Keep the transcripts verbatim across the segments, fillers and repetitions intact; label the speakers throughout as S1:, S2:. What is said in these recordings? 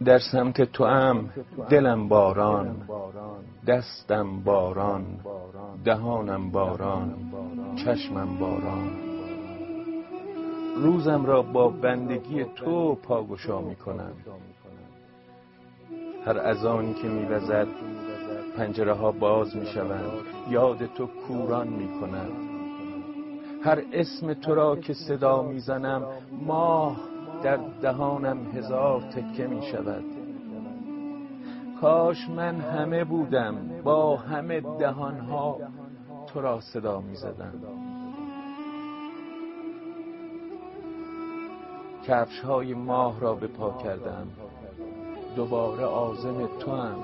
S1: در سمت تو ام دلم باران، دستم باران، دهانم باران، چشمم باران. روزم را با بندگی تو پاگشا می کنم. هر اذانی که می وزد پنجره ها باز می شوند، یاد تو کوران می کند. هر اسم تو را که صدا می زنم، ماه در دهانم هزار تکه می شود. کاش من همه بودم، با همه دهان ها تو را صدا می زدم. کفش های ماه را به پا کردم، دوباره عازم تو هم.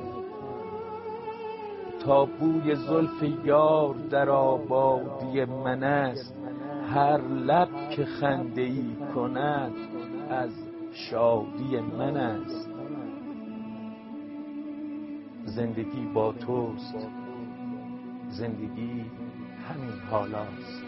S1: تا بوی زلف یار در آبادی من است، هر لب که خنده ای کند از شادی من است. زندگی با توست، زندگی همین حالاست.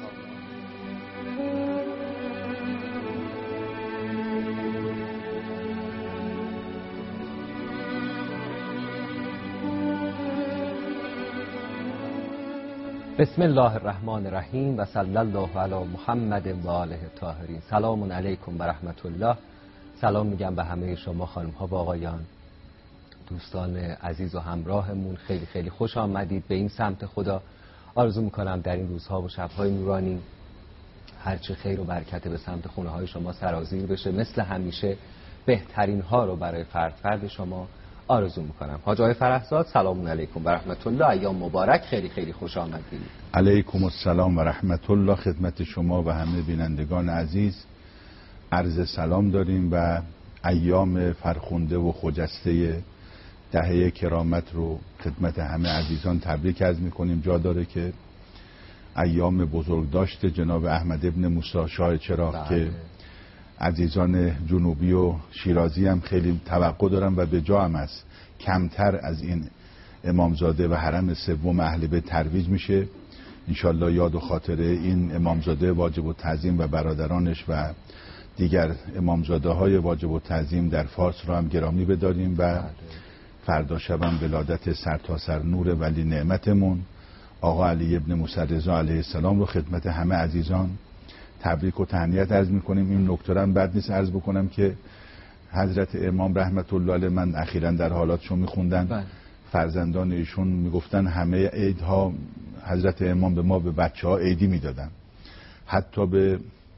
S2: بسم الله الرحمن الرحیم و صلی الله علی محمد و آله الطاهرین. سلام علیکم و رحمت الله. سلام میگم به همه شما خانم ها و آقایان، دوستان عزیز و همراهمون. خیلی خیلی خوش آمدید به این سمت خدا. آرزو میکنم در این روزها و شبهای نورانی هرچه خیر و برکت به سمت خونه های شما سرازیر بشه. مثل همیشه بهترین ها رو برای فرد فرد شما آرزو میکنم. حاج آقای فرحزاد سلام علیکم و رحمت الله. ایام مبارک. خیلی خیلی خوش آمدید.
S3: علیکم السلام و رحمت الله. خدمت شما و همه بینندگان عزیز عرض سلام داریم و ایام فرخنده و خجسته دهه کرامت رو خدمت همه عزیزان تبریک عرض میکنیم. جا داره که ایام بزرگداشت جناب احمد ابن موسی شاه چراغ بله. که عزیزان جنوبی و شیرازی هم خیلی توقع دارن و به جا هم است کمتر از این امامزاده و حرم سوم اهل بیت ترویج میشه. انشالله یاد و خاطره این امامزاده واجب التعظیم و برادرانش و دیگر امامزاده های واجب التعظیم در فارس رو هم گرامی بداریم و فردا شب هم ولادت سرتاسر نور ولی نعمتمون آقا علی ابن موسی رضا علیه السلام رو خدمت همه عزیزان تبریک و تهنیت عرض میکنیم. این نکته هم بد نیست عرض بکنم که حضرت امام رحمت الله علیه من اخیراً در حالاتشون میخوندن، فرزندان ایشون میگفتن همه عیدها حضرت امام به ما به بچه ها عیدی میدادن، حتی به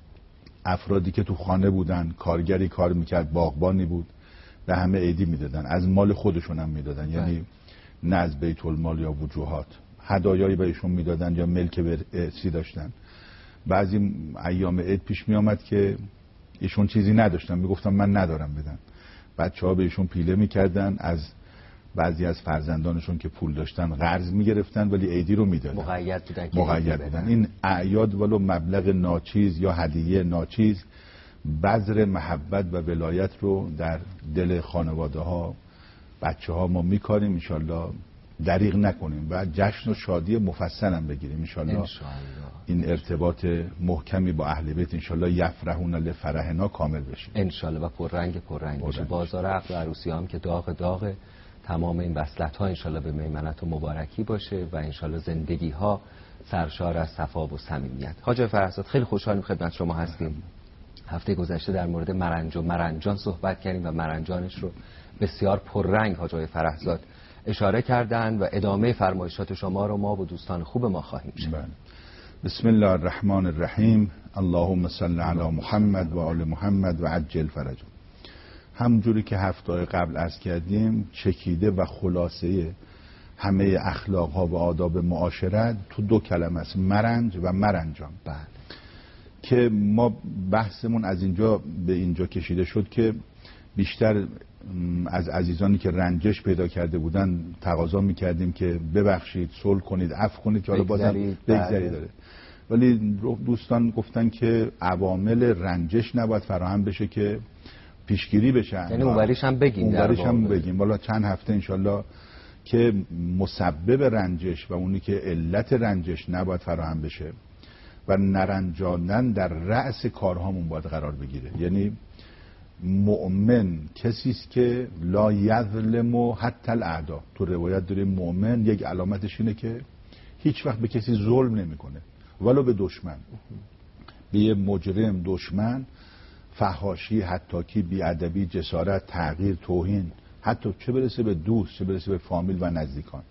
S3: افرادی که تو خانه بودن، کارگری کار میکرد، باغبانی بود، به همه عیدی میدادن، از مال خودشون هم میدادن، یعنی نه از بیت المال یا وجوهات، هدایایی به ایشون میدادن یا ملک به ارثی داشتن. بعضی ایام عید پیش می آمد که ایشون چیزی نداشتن، میگفتن من ندارم بدن، بچه ها به ایشون پیله میکردن، از بعضی از فرزندانشون که پول داشتن قرض میگرفتن ولی عیدی رو میدادن،
S2: مقید بودن که
S3: مقید بودن. این اعیاد ولو مبلغ ناچیز یا هدیه ناچیز بذر محبت و ولایت رو در دل خانواده ها بچه ها ما میکاریم. انشالله دریغ نکنیم و جشن و شادی مفصل هم بگیریم انشالله. این ارتباط محکمی با اهل بیت انشالله یفرحون لفرحنا کامل بشه
S2: انشالله و پررنگ پررنگ بشه. بازار عقد و عروسی هم که داغ داغ، تمام این وصلت ها انشالله به میمنت و مبارکی باشه و انشالله زندگی ها سرشار از صفا و صمیمیت. حاج فرحزاد خیلی خوشحالیم خدمت شما هستیم. هفته گذشته در مورد مرنج و مرنجان صحبت کردیم و مرنجانش رو بسیار پررنگ حاج فرحزاد اشاره کردند و ادامه فرمایشات شما رو ما و دوستان خوب ما خواهیم شنید.
S3: بسم الله الرحمن الرحیم. اللهم صل علی محمد و آل محمد و عجل فرجهم. همونجوری که هفته قبل عرض کردیم چکیده و خلاصه همه اخلاق ها و آداب معاشرت تو دو کلمه است، مرنج و مرنجان.
S2: بله.
S3: که ما بحثمون از اینجا به اینجا کشیده شد که بیشتر از عزیزانی که رنجش پیدا کرده بودن تقاضا میکردیم که ببخشید، صلح کنید، عفو کنید که حالا بازم بگذری داره، ولی دوستان گفتن که عوامل رنجش نباید فراهم بشه که پیشگیری بشه،
S2: یعنی اونوریش هم بگیم
S3: اونوریش هم بگیم. والا چند هفته انشالله که مسبب رنجش و اونی که علت رنجش نباید فراهم بشه و نرنجاندن در رأس کارهامون باید قرار بگیره. یعنی مؤمن کسی است که لا یظلم حتی الاعدا. تو روایت داریم مؤمن یک علامتش اینه که هیچ وقت به کسی ظلم نمیکنه، ولو به دشمن، به یه مجرم دشمن، فحاشی، حتاکی، بیادبی، جسارت، تغییر، توهین، حتی چه برسه به دوست، چه برسه به فامیل و نزدیکان.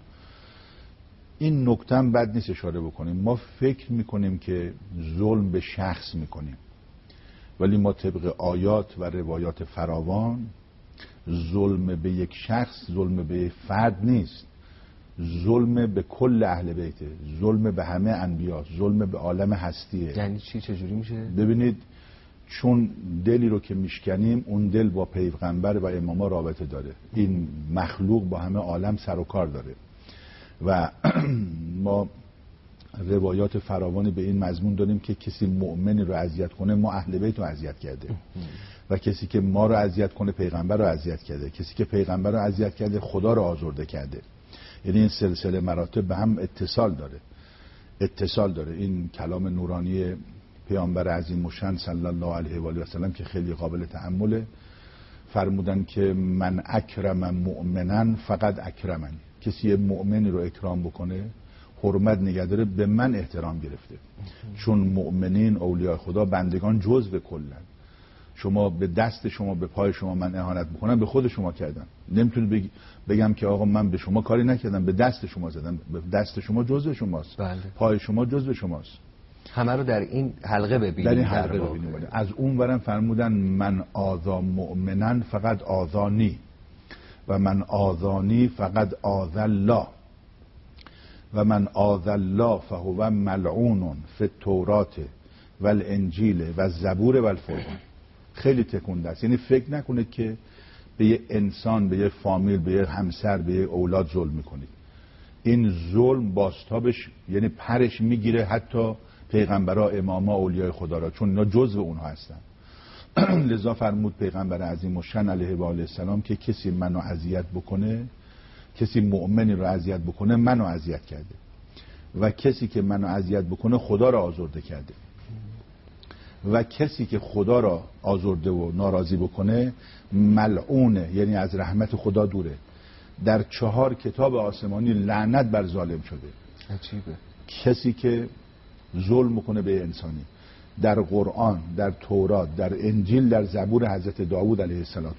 S3: این نکته هم بد نیست اشاره بکنیم. ما فکر میکنیم که ظلم به شخص میکنیم، ولی ما طبق آیات و روایات فراوان ظلم به یک شخص، ظلم به یک فرد نیست، ظلم به کل اهل بیته، ظلم به همه انبیا، ظلم به عالم هستیه.
S2: یعنی چی؟ چجوری میشه؟
S3: ببینید، چون دلی رو که میشکنیم اون دل با پیغمبر و اماما رابطه داره. این مخلوق با همه عالم سر و کار داره و ما روایات فراوانی به این مضمون داریم که کسی مؤمنی رو اذیت کنه ما اهل بیت رو اذیت کرده و کسی که ما رو اذیت کنه پیغمبر رو اذیت کرده، کسی که پیغمبر رو اذیت کرده خدا رو آزرده کرده. یعنی این سلسله مراتب به هم اتصال داره اتصال داره این کلام نورانی پیامبر عظیم الشأن صلی الله علیه و آله و سلم که خیلی قابل تأمله، فرمودن که من اکرم مؤمنا فقط اکرمنی. کسی مؤمنی رو اکرام بکنه، حرمت نگه داره، به من احترام گرفته. چون مؤمنین اولیاء خدا بندگان جزو کلن. شما به دست شما به پای شما من اهانت بکنم، به خود شما کردم. نمیتونی بگم که آقا من به شما کاری نکردم، به دست شما زدم. به دست شما جزو شماست.
S2: بله.
S3: پای شما جزو شماست.
S2: همه رو در این حلقه ببینیم.
S3: در این حلقه ببینیم. از اون برم فرمودن من آذا مؤمنا فقط آذانی و من آذانی فقط آذ الله و من آذ الله فهو ملعون فی التورات و الانجیل و الزبور و الفرقان. خیلی تکونده است. یعنی فکر نکنید که به یه انسان، به یه فامیل، به یه همسر، به یه اولاد ظلم میکنید. این ظلم باستابش یعنی پرش میگیره حتی پیغمبرها، اماما، اولیای خدا را، چون اینا جزو اونها هستن. لذا فرمود پیغمبر عظیم الشأن علیه و آله السلام که کسی منو اذیت بکنه، کسی مؤمنی رو اذیت بکنه منو اذیت کرده و کسی که منو اذیت بکنه خدا را آزرده کرده و کسی که خدا را آزرده و ناراضی بکنه ملعونه، یعنی از رحمت خدا دوره. در چهار کتاب آسمانی لعنت بر ظالم شده.
S2: عجیبه. کسی
S3: که ظلم میکنه به انسانی، در قرآن، در تورات، در انجیل، در زبور حضرت داوود علیه السلام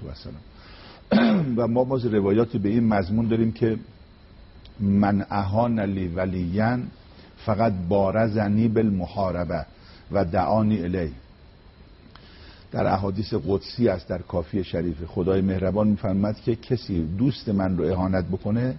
S3: و ما باز روایاتی به این مضمون داریم که من اهان لی ولیا فقط بارزنی بالمحاربه و دعانی الی. در احادیث قدسی است در کافی شریف خدای مهربان میفرماد که کسی دوست من رو اهانت بکنه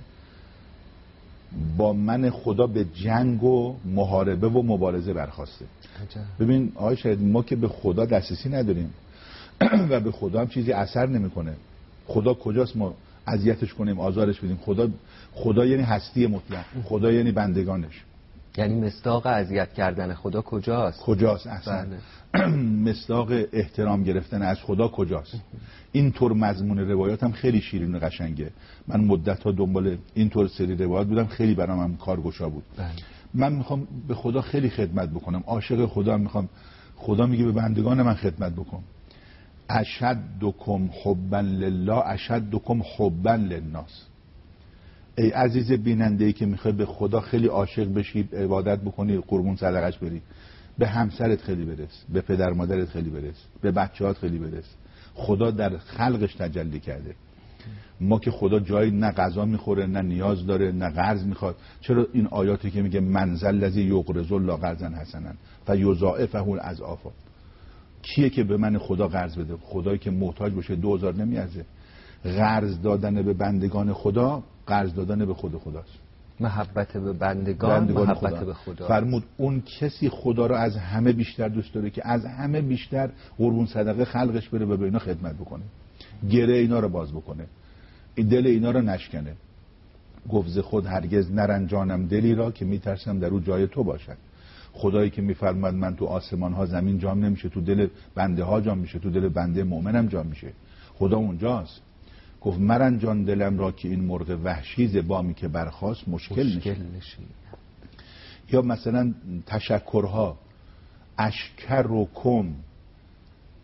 S3: با من خدا به جنگ و محاربه و مبارزه برخواسته. ببین آقای شهید، ما که به خدا دسترسی نداریم و به خدا هم چیزی اثر نمیکنه. خدا کجاست ما اذیتش کنیم، آزارش بدیم؟ خدا خدا یعنی هستی مطلق، خدا یعنی بندگانش.
S2: یعنی مصداق اذیت کردن خدا کجاست؟
S3: کجاست اصلا؟ مصداق احترام گرفتن از خدا کجاست؟ اینطور مضمون روایات هم خیلی شیرین و قشنگه. من مدت ها دنبال اینطور سری روایات بودم، خیلی برام هم کارگشا بود. بله. من میخوام به خدا خیلی خدمت بکنم، عاشق خدا میخوام. خدا میگه به بندگان من خدمت بکن. اشدکم حبا لله اشدکم حبا للناس. ای عزیز بیننده‌ای که میخوای به خدا خیلی عاشق بشی، عبادت بکنی، قربون صدقش بری، به همسرت خیلی برس، به پدر مادرت خیلی برس، به بچه‌هات خیلی برس. خدا در خلقش تجلی کرده. ما که خدا جایی نه غذا میخوره، نه نیاز داره، نه قرض میخواد. چرا این آیاتی که میگه منزل الذی یقرض الله قرضا حسنا فیضاعفه الاضعاف، کیه که به من خدا قرض بده؟ خدایی که محتاج باشه دو هزار نمیارزه. قرض دادن به بندگان خدا قرض دادن به خود خداست.
S2: محبت به بندگان, بندگان محبت خدا. به خدا.
S3: فرمود اون کسی خدا رو از همه بیشتر دوست داره که از همه بیشتر قربون صدقه خلقش بره و به اینا خدمت بکنه، گره اینا رو باز بکنه، دل اینا رو نشکنه. گفت ز خود هرگز نرنجانم دلی را که میترسم در او جای تو باشد. خدایی که میفرماد من تو آسمان ها زمین جام نمیشه، تو دل بنده ها جام میشه، تو دل بنده مؤمنم جام میشه. خدا اونجاست. گفت مرنجان دلم را که این مرغ وحشی ز بامی که برخاست مشکل, مشکل نشه. یا مثلا تشکرها، اشکر و کم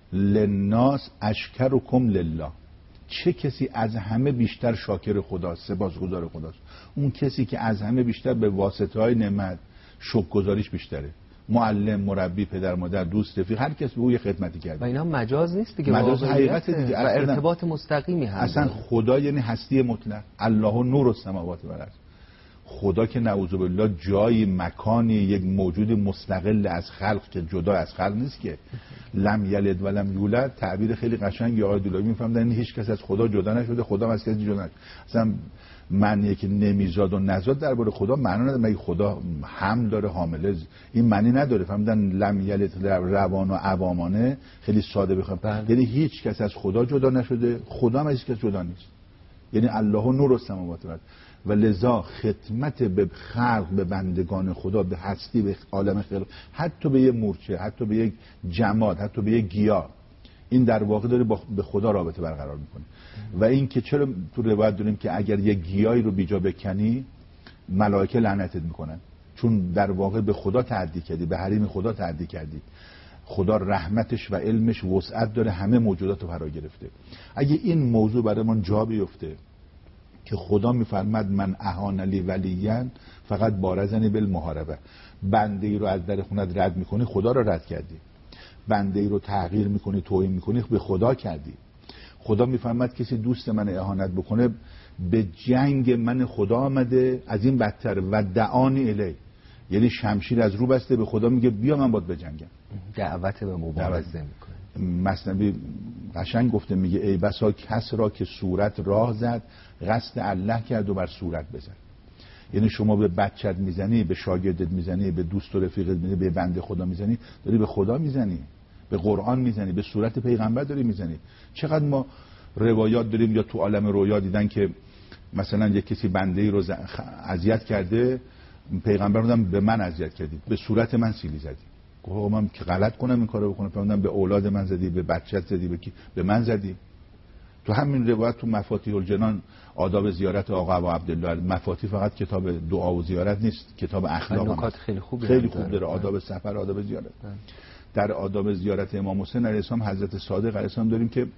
S3: للناس اشکرکم لله. چه کسی از همه بیشتر شاکر خداست، سپاسگزار خداست؟ اون کسی که از همه بیشتر به واسطه های نعمت شکرگزاریش بیشتره. معلم، مربی، پدر، مادر، دوست، رفیق، هر کس به او یه خدمتی کرده.
S2: و اینا مجاز نیست دیگه،
S3: مجاز حقیقت دیگه،
S2: و ارتباط مستقیمی هست.
S3: اصلا خدا یعنی هستی مطلق. الله نور السماوات و الارض. خدا که نعوذ بالله جایی، مکانی، یک موجود مستقل از خلق که جدا از خلق نیست که. لم یلد و لم یولد تعبیر خیلی قشنگی آقای دولابی میفهمدن، این هیچ کس از خدا جدا نشده، خدا هم از کسی جدا نشده. اصلا معنی که نمیزاد و نزاد درباره خدا معنا نداره. مگه خدا حمل داره، حامله؟ این معنی نداره. فهمیدن لم یلد روان و عوامانه خیلی ساده بخوام، یعنی هیچ کس از خدا جدا نشده، خدا هم از هیچ کس جدا نیست. یعنی الله نور السماوات و الارض. و لذا خدمت به خلق، به بندگان خدا، به هستی، به عالم خلق، حتی به یک مورچه، حتی به یک جماد، حتی به یک گیاه، این در واقع داره با به خدا رابطه برقرار میکنه. و این که چرا تو روایت داریم که اگر یک گیاهی رو بیجا بکنی ملائکه لعنتت میکنن، چون در واقع به خدا تعدی کردی، به حریم خدا تعدی کردی. خدا رحمتش و علمش وسعت داره، همه موجودات رو فرا گرفته. اگه این موضوع برای من جا بیفته که خدا میفرماد من اهان لی ولیان فقط بارزنی بالمحاربه، بنده ای رو از در خونت رد میکنی، خدا رو رد کردی. بنده ای رو تغییر میکنی، توهین میکنی، به خدا کردی. خدا میفرماد کسی دوست من اهانت بکنه، به جنگ من خدا آمده، از این بدتر و دعانی الی، یعنی شمشیر از رو بسته به خدا میگه بیا من باید بجنگم،
S2: دعوت به مبارزه میکنه.
S3: مثنوی قشنگ گفته، میگه ای بسا کس را که صورت راه زد، قصد الله کرد و بر صورت بزد. یعنی شما به بچت میزنی، به شاگردت میزنی، به دوست و رفیقت میزنی، به بنده خدا میزنی، داری به خدا میزنی، به قرآن میزنی، به صورت پیغمبر داری میزنی. چقدر ما روایات داریم یا تو عالم رویا دیدن که مثلا یک کسی بنده ای رو اذیت کرده، پیغمبر میگن به من اذیت کردی، به صورت من سیلی زدی. گفتم من که غلط کنم این کارو بکنم؟ فرمودن به اولاد من زدی، به بچت زدی، به کی؟ به من زدی. تو همین روایت تو مفاتیح الجنان آداب زیارت آقا ابو عبدالله، مفاتیح فقط کتاب دعا و زیارت نیست، کتاب اخلاق
S2: نکات خیلی خوبی
S3: خیلی خوب داره. آداب سفر، آداب زیارت. در آداب زیارت امام حسین علیه السلام، حضرت صادق علیه السلام داریم که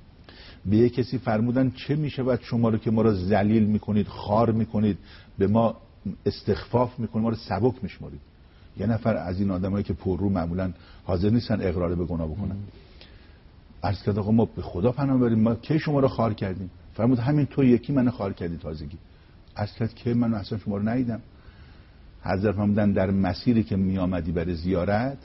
S3: به یک کسی فرمودن چه میشود شما رو که ما رو ذلیل میکنید، خار میکنید، به ما استخفاف میکنید، ما رو سبک میشمارید. یه نفر از این آدمایی که پررو معمولا حاضر نیستن اقرار به گناه بکنن، عرض کرد آقا ما به خدا پناه بریم، ما کی شما رو خار کردیم؟ فرمود همین تو یکی منو خار کردی تازگی. عرض کرد که من اصلا شما رو ندیدم. حضرت فرمودن در مسیری که می آمدی برای زیارت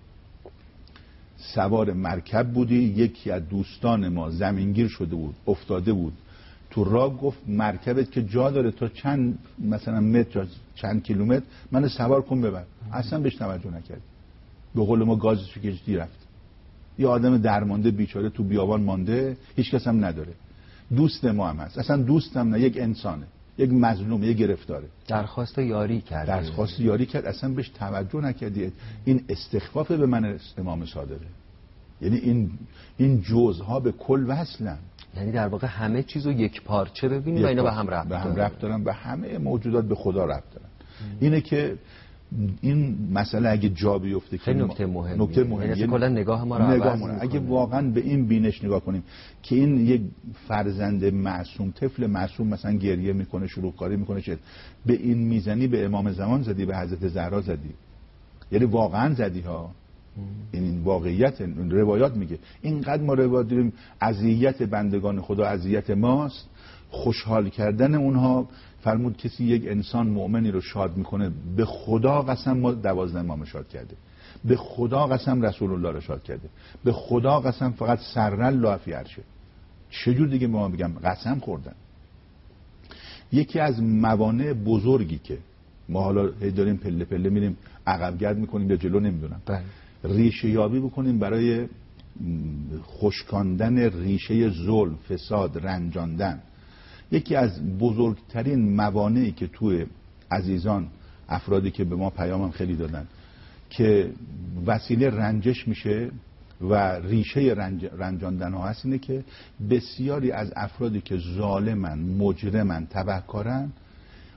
S3: سوار مرکب بودی، یکی از دوستان ما زمینگیر شده بود، افتاده بود تو راه، گفت مرکبت که جا داره تا چند مثلا متر، چند کیلومتر منو سوار کن ببر. اصلا بهش توجه نکرد، به قول ما گازشو کشیدی رفت. یه آدم درمانده بیچاره تو بیابان مانده، هیچ کس هم نداره. دوست ما هم هست، اصلا دوست هم نه، یک انسانه، یک مظلوم، یک گرفتاره.
S2: درخواست یاری کرد،
S3: درخواست یاری کرد، اصلا بهش توجه نکردی. این استخفاف به من امام صادقه. یعنی این این جزءها به کل وصلن.
S2: یعنی در واقع همه چیزو یک پارچه ببینیم و اینا به هم ربط
S3: به هم ربط دارن، به همه موجودات به خدا ربط دارن. اینه که این مسئله اگه جا بیفته
S2: خیلی نکته مهمه،
S3: نکته مهمه،
S2: یعنی کلا نگاه ما رو عوض می‌کنه.
S3: اگه واقعا به این بینش نگاه کنیم که این یک فرزند معصوم، طفل معصوم مثلا گریه میکنه، شروع کاری میکنه، چه به این میزنی، به امام زمان زدی، به حضرت زهرا زدی، یعنی واقعا زدی ها. این واقعیت روایات میگه. اینقدر ما روایات داریم اذیت بندگان خدا اذیت ماست، خوشحال کردن اونها. فرمود کسی یک انسان مؤمنی رو شاد میکنه، به خدا قسم ما دوازده امام شاد کرده، به خدا قسم رسول الله رو شاد کرده، به خدا قسم فقط سرن لافی عرشه. چجور دیگه ما بگم قسم خوردن. یکی از موانع بزرگی که ما حالا داریم پله پله میریم عقب گرد میکنیم یا جلو نمیدونم، ریشه یابی بکنیم برای خشکاندن ریشه ظلم، فساد، رنجاندن. یکی از بزرگترین موانعی که توی عزیزان، افرادی که به ما پیامم خیلی دادن که وسیله رنجش میشه و ریشه رنج، رنجاندن ها هست، اینه که بسیاری از افرادی که ظالمن، مجرمن، تبهکارن،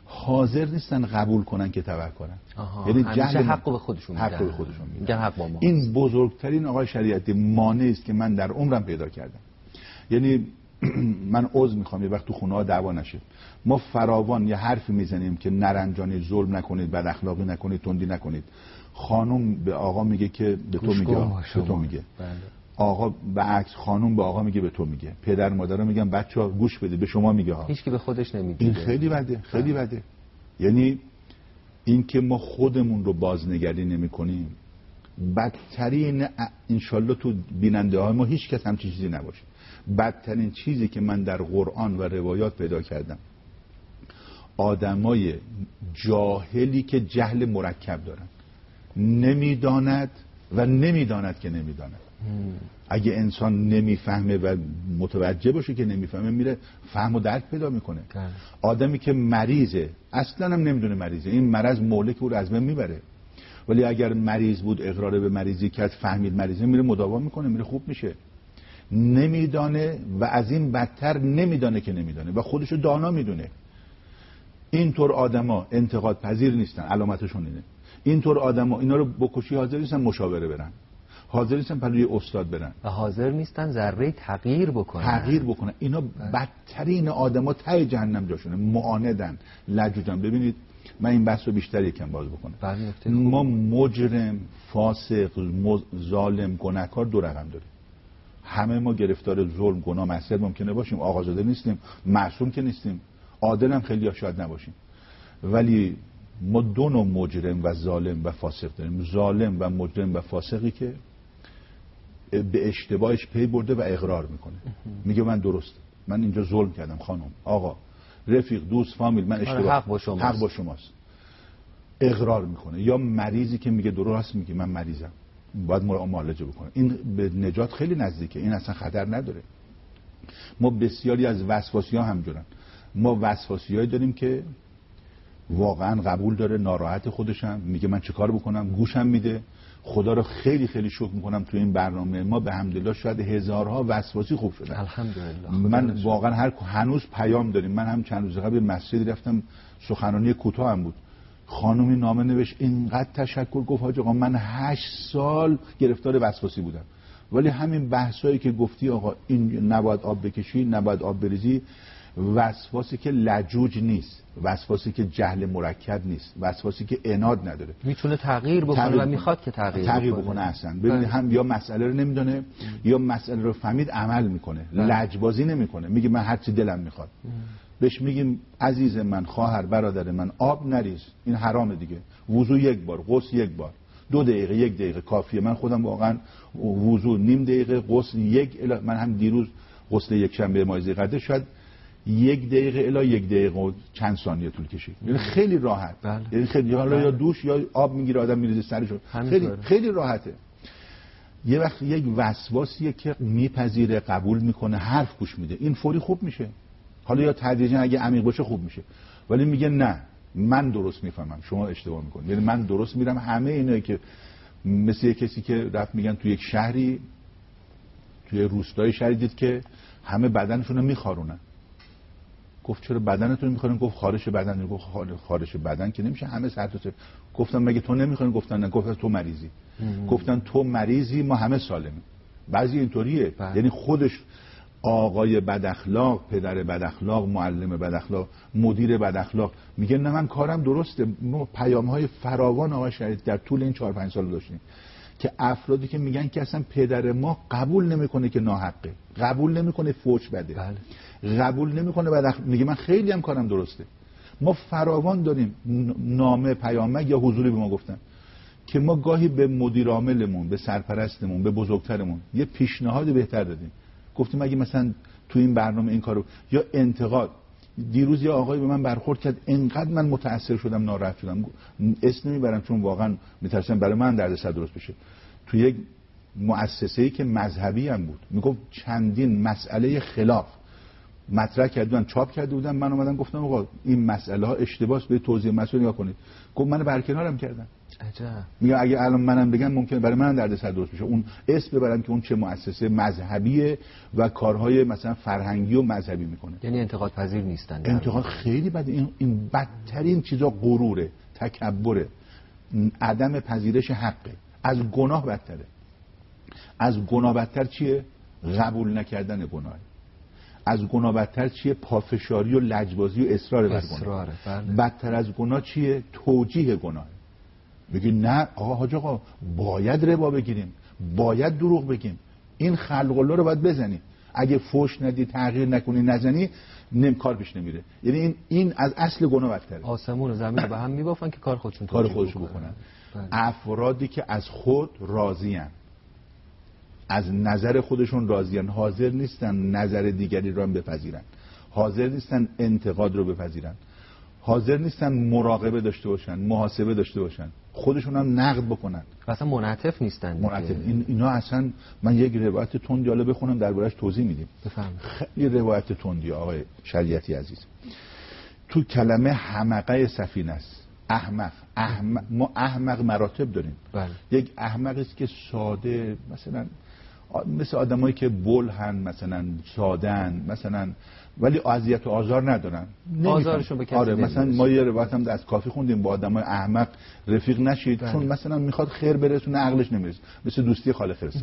S3: حاضر نیستن قبول کنن که تبع کنن.
S2: یعنی جهل حق به خودشون میدن.
S3: حق به خودشون میدن.
S2: میگن حق با ما.
S3: این بزرگترین آقای شریعتی مانعی است که من در عمرم پیدا کردم. یعنی من عذر میخوام یه وقت تو خونه ها دعوا نشه. ما فراوان یه حرفی میزنیم که نرنجانید، ظلم نکنید، بد اخلاقی نکنید، تندی نکنید. خانم به آقا میگه که به تو میگه، به تو میگه. بله. آقا به عکس خانم به آقا میگه به تو میگه. پدر مادرها میگن بچه‌ها گوش بده به شما میگه ها.
S2: هیچ کی به خودش نمیگه.
S3: این خیلی بده، خیلی بده. یعنی این که ما خودمون رو بازنگری نمی‌کنیم، بدترین انشالله تو بیننده های ما هیچ کس همچین چیزی نباشه. بدترین چیزی که من در قرآن و روایات پیدا کردم آدمای جاهلی که جهل مرکب دارن، نمیداند و نمیداند که نمیداند. اگه انسان نمیفهمه و متوجه باشه که نمیفهمه میره فهم و درک پیدا میکنه. آدمی که مریضه اصلا هم نمیدونه مریضه، این مرض مهلک او رو از بین میبره. ولی اگر مریض بود اقرار به مریضی کرد، فهمید مریضه، میره مداوا میکنه، میره خوب میشه. نمیدانه و از این بدتر نمیدانه که نمیدانه و خودشو دانا میدونه. اینطور آدما انتقاد پذیر نیستن، علامتشون اینه. اینطور آدما اینا رو بکشی حاضر نیستن مشاوره برن، حاضر نیستن پلوی استاد برن
S2: و حاضر نیستن ذره تغییر بکنن.
S3: تغییر بکنن. اینا بدترین آدما ته جهنم جاشونه، معاندن، لجوجن. ببینید من این بحث رو بیشتر یکم باز بکنم. ما مجرم، فاسق، ظالم، گناهکار دو رقم داریم. همه ما گرفتار ظلم، گناه، معصیت ممکنه باشیم، آقازاده نیستیم، معصوم که نیستیم، عادل هم خیلی ها شاید نباشیم. ولی ما دو نوع مجرم و ظالم و فاسق داریم. ظالم و مجرم و فاسقی که به اشتباهش پی برده و اقرار میکنه، میگه من درست، من اینجا ظلم کردم خانم، آقا، رفیق، دوست، فامیل، من اشتباه،
S2: حق با شماست.
S3: حق با شماست. اقرار میکنه. یا مریضی که میگه درست میگه من مریضم، باید معالجه بکنه. این به نجات خیلی نزدیکه، این اصلا خطر نداره. ما بسیاری از وسواسی ها همجورن. ما وسواسی هایی داریم که واقعا قبول داره، ناراحت خودشم، میگه من چه کار بکنم، گوشم میده. خدا رو خیلی خیلی شکر میکنم تو این برنامه ما به حمدالله شاید هزارها وسواسی خوب شدن.
S2: الحمدلله.
S3: من واقعا هر هنوز پیام داریم. من هم چند روز قبل مسجد رفتم، سخنرانی کوتاه هم بود، خانومی نامه نوشت اینقدر تشکر، گفت حاج آقا من هشت سال گرفتار وسواسی بودم، ولی همین بحثایی که گفتی آقا این نباید آب بکشی، نباید آب بریزی، وسواسی که لجوج نیست، وسواسی که جهل مرکب نیست، وسواسی که عناد نداره،
S2: میتونه تغییر بکنه تغییر و میخواد که تغییر,
S3: تغییر بکنه. بکنه اصلا ببینید هم یا مسئله رو نمیدونه یا مسئله رو فهمید عمل میکنه، لجبازی نمیکنه، میگه من هر چی دلم میخواد. بهش میگیم عزیز من، خواهر، برادر من، آب نریز، این حرامه دیگه. وضو یک بار، غسل یک بار، دو دقیقه، یک دقیقه کافیه. من خودم واقعا وضو نیم دقیقه، غسل یک الا... من هم دیروز غسل یک شنبه مایزه قده شاید یک دقیقه الا یک دقیقه و چند ثانیه طول کشید. یعنی خیلی راحت.
S2: بله.
S3: یعنی خیلی حالا بله. یا دوش یا آب میگیره آدم میریزه سرش، خیلی داره. خیلی راحته. یه وقت یک وسواسیه که میپذیره، قبول میکنه، حرف گوش میده، این فوری خوب میشه. حالا یا تدریجا اگه عمیق باشه خوب میشه. ولی میگه نه من درست میفهمم، شما اشتباه میکنید. یعنی من درست میرم. همه اینایی که مثل کسی که رفت میگن تو یک شهری، توی روستای شهری دید که همه بدنشون رو میخارونن. گفت چرا بدنتون میخورن؟ گفت خارش بدن. گفت خارش بدن که نمیشه همه سر تا سر. گفتم مگه تو نمیخورن؟ گفتن نه. گفتن تو مریضی. گفتن تو مریضی، ما همه سالمیم. بعضی اینطوریه. یعنی خودش آقای بد اخلاق، پدر بد اخلاق، معلم بد اخلاق، مدیر بد اخلاق میگه نه من کارم درسته. ما پیام‌های فراوان آقای شریعتی در طول این چهار پنج سال داشتیم که افرادی که میگن که اصلا پدر ما قبول نمیکنه که ناحقه، قبول نمیکنه فوش بده، بله. قبول نمیکنه بعد اخ... میگه من خیلی هم کارم درسته. ما فراوان داریم نامه، پیامک یا حضوری به ما گفتن که ما گاهی به مدیر عاملمون، به سرپرستمون، به بزرگترمون یه پیشنهاد بهتر دادیم. گفتیم اگه مثلا تو این برنامه این کارو، یا انتقاد. دیروز یه آقای به من برخورد کرد، انقدر من متاثر شدم، ناراحت شدم، اسم نمیبرم چون واقعا میترسم برای من دردسر درست بشه. تو یک مؤسسه‌ای که مذهبی هم بود، میگفت چندین مسئله خلاف مطرح کردن، چاپ کرده بودن، من اومدم گفتم آقا این مسئله ها اشتباهه، به توضیح مسئله نگاه کنید. گفت منو برکنارم کردن.
S2: عجب.
S3: میگه اگه الان منم بگم ممکنه برای من دردسر درست بشه، اون اسم ببرم که اون چه مؤسسه مذهبیه و کارهای مثلا فرهنگی و مذهبی میکنه.
S2: یعنی انتقاد پذیر نیستن.
S3: انتقاد خیلی بده. این این بدترین چیزا غروره، تکبره، عدم پذیرش حقه. از گناه بدتره. از گناه بدتر چیه؟ قبول نکردن گناه. از گناه بدتر چیه؟ پافشاری و لجبازی و اصرار بر گناه.
S2: بله.
S3: بدتر از گناه چیه؟ توجیه گناه. بگی نه آقا حاج آقا باید ربا بگیریم، باید دروغ بگیم، این خلق الله رو باید بزنی، اگه فوش ندی، تغییر نکنی، نزنی، نم کار پیش نمیره. یعنی این این از اصل گناه بدتره.
S2: آسمون و زمین رو به هم میبافن که کار خودشون
S3: کار خودشون بکنن. بله. افرادی که از خود راضین، از نظر خودشون راضین، حاضر نیستن نظر دیگری رو هم بپذیرن، حاضر نیستن انتقاد رو بپذیرن، حاضر نیستن مراقبه داشته باشن، محاسبه داشته باشن، خودشون هم نقد بکنن،
S2: اصلا منعطف نیستن.
S3: منعطف. این اینا اصلا من یک روایت تندی حالا بخونم دربارش توضیح میدیم.
S2: بفهم.
S3: خیلی روایت تندی آقای شریعتی عزیز. تو کلمه حمقه سفینه است. احمق. احمق. ما احمق مراتب داریم.
S2: بله.
S3: یک احمقی است که ساده، مثلا مثل آدمایی که بلهن، مثلا سادهن، مثلا ولی اذیت و آزار ندارن،
S2: آزارشون به کسی
S3: آره
S2: نمیرسه.
S3: مثلا ما یه روایت هم از کافی خوندیم با آدمای احمق رفیق نشید. بله. چون مثلا میخواد خیر برسونه عقلش نمیرسه، مثل دوستی خاله خرسه.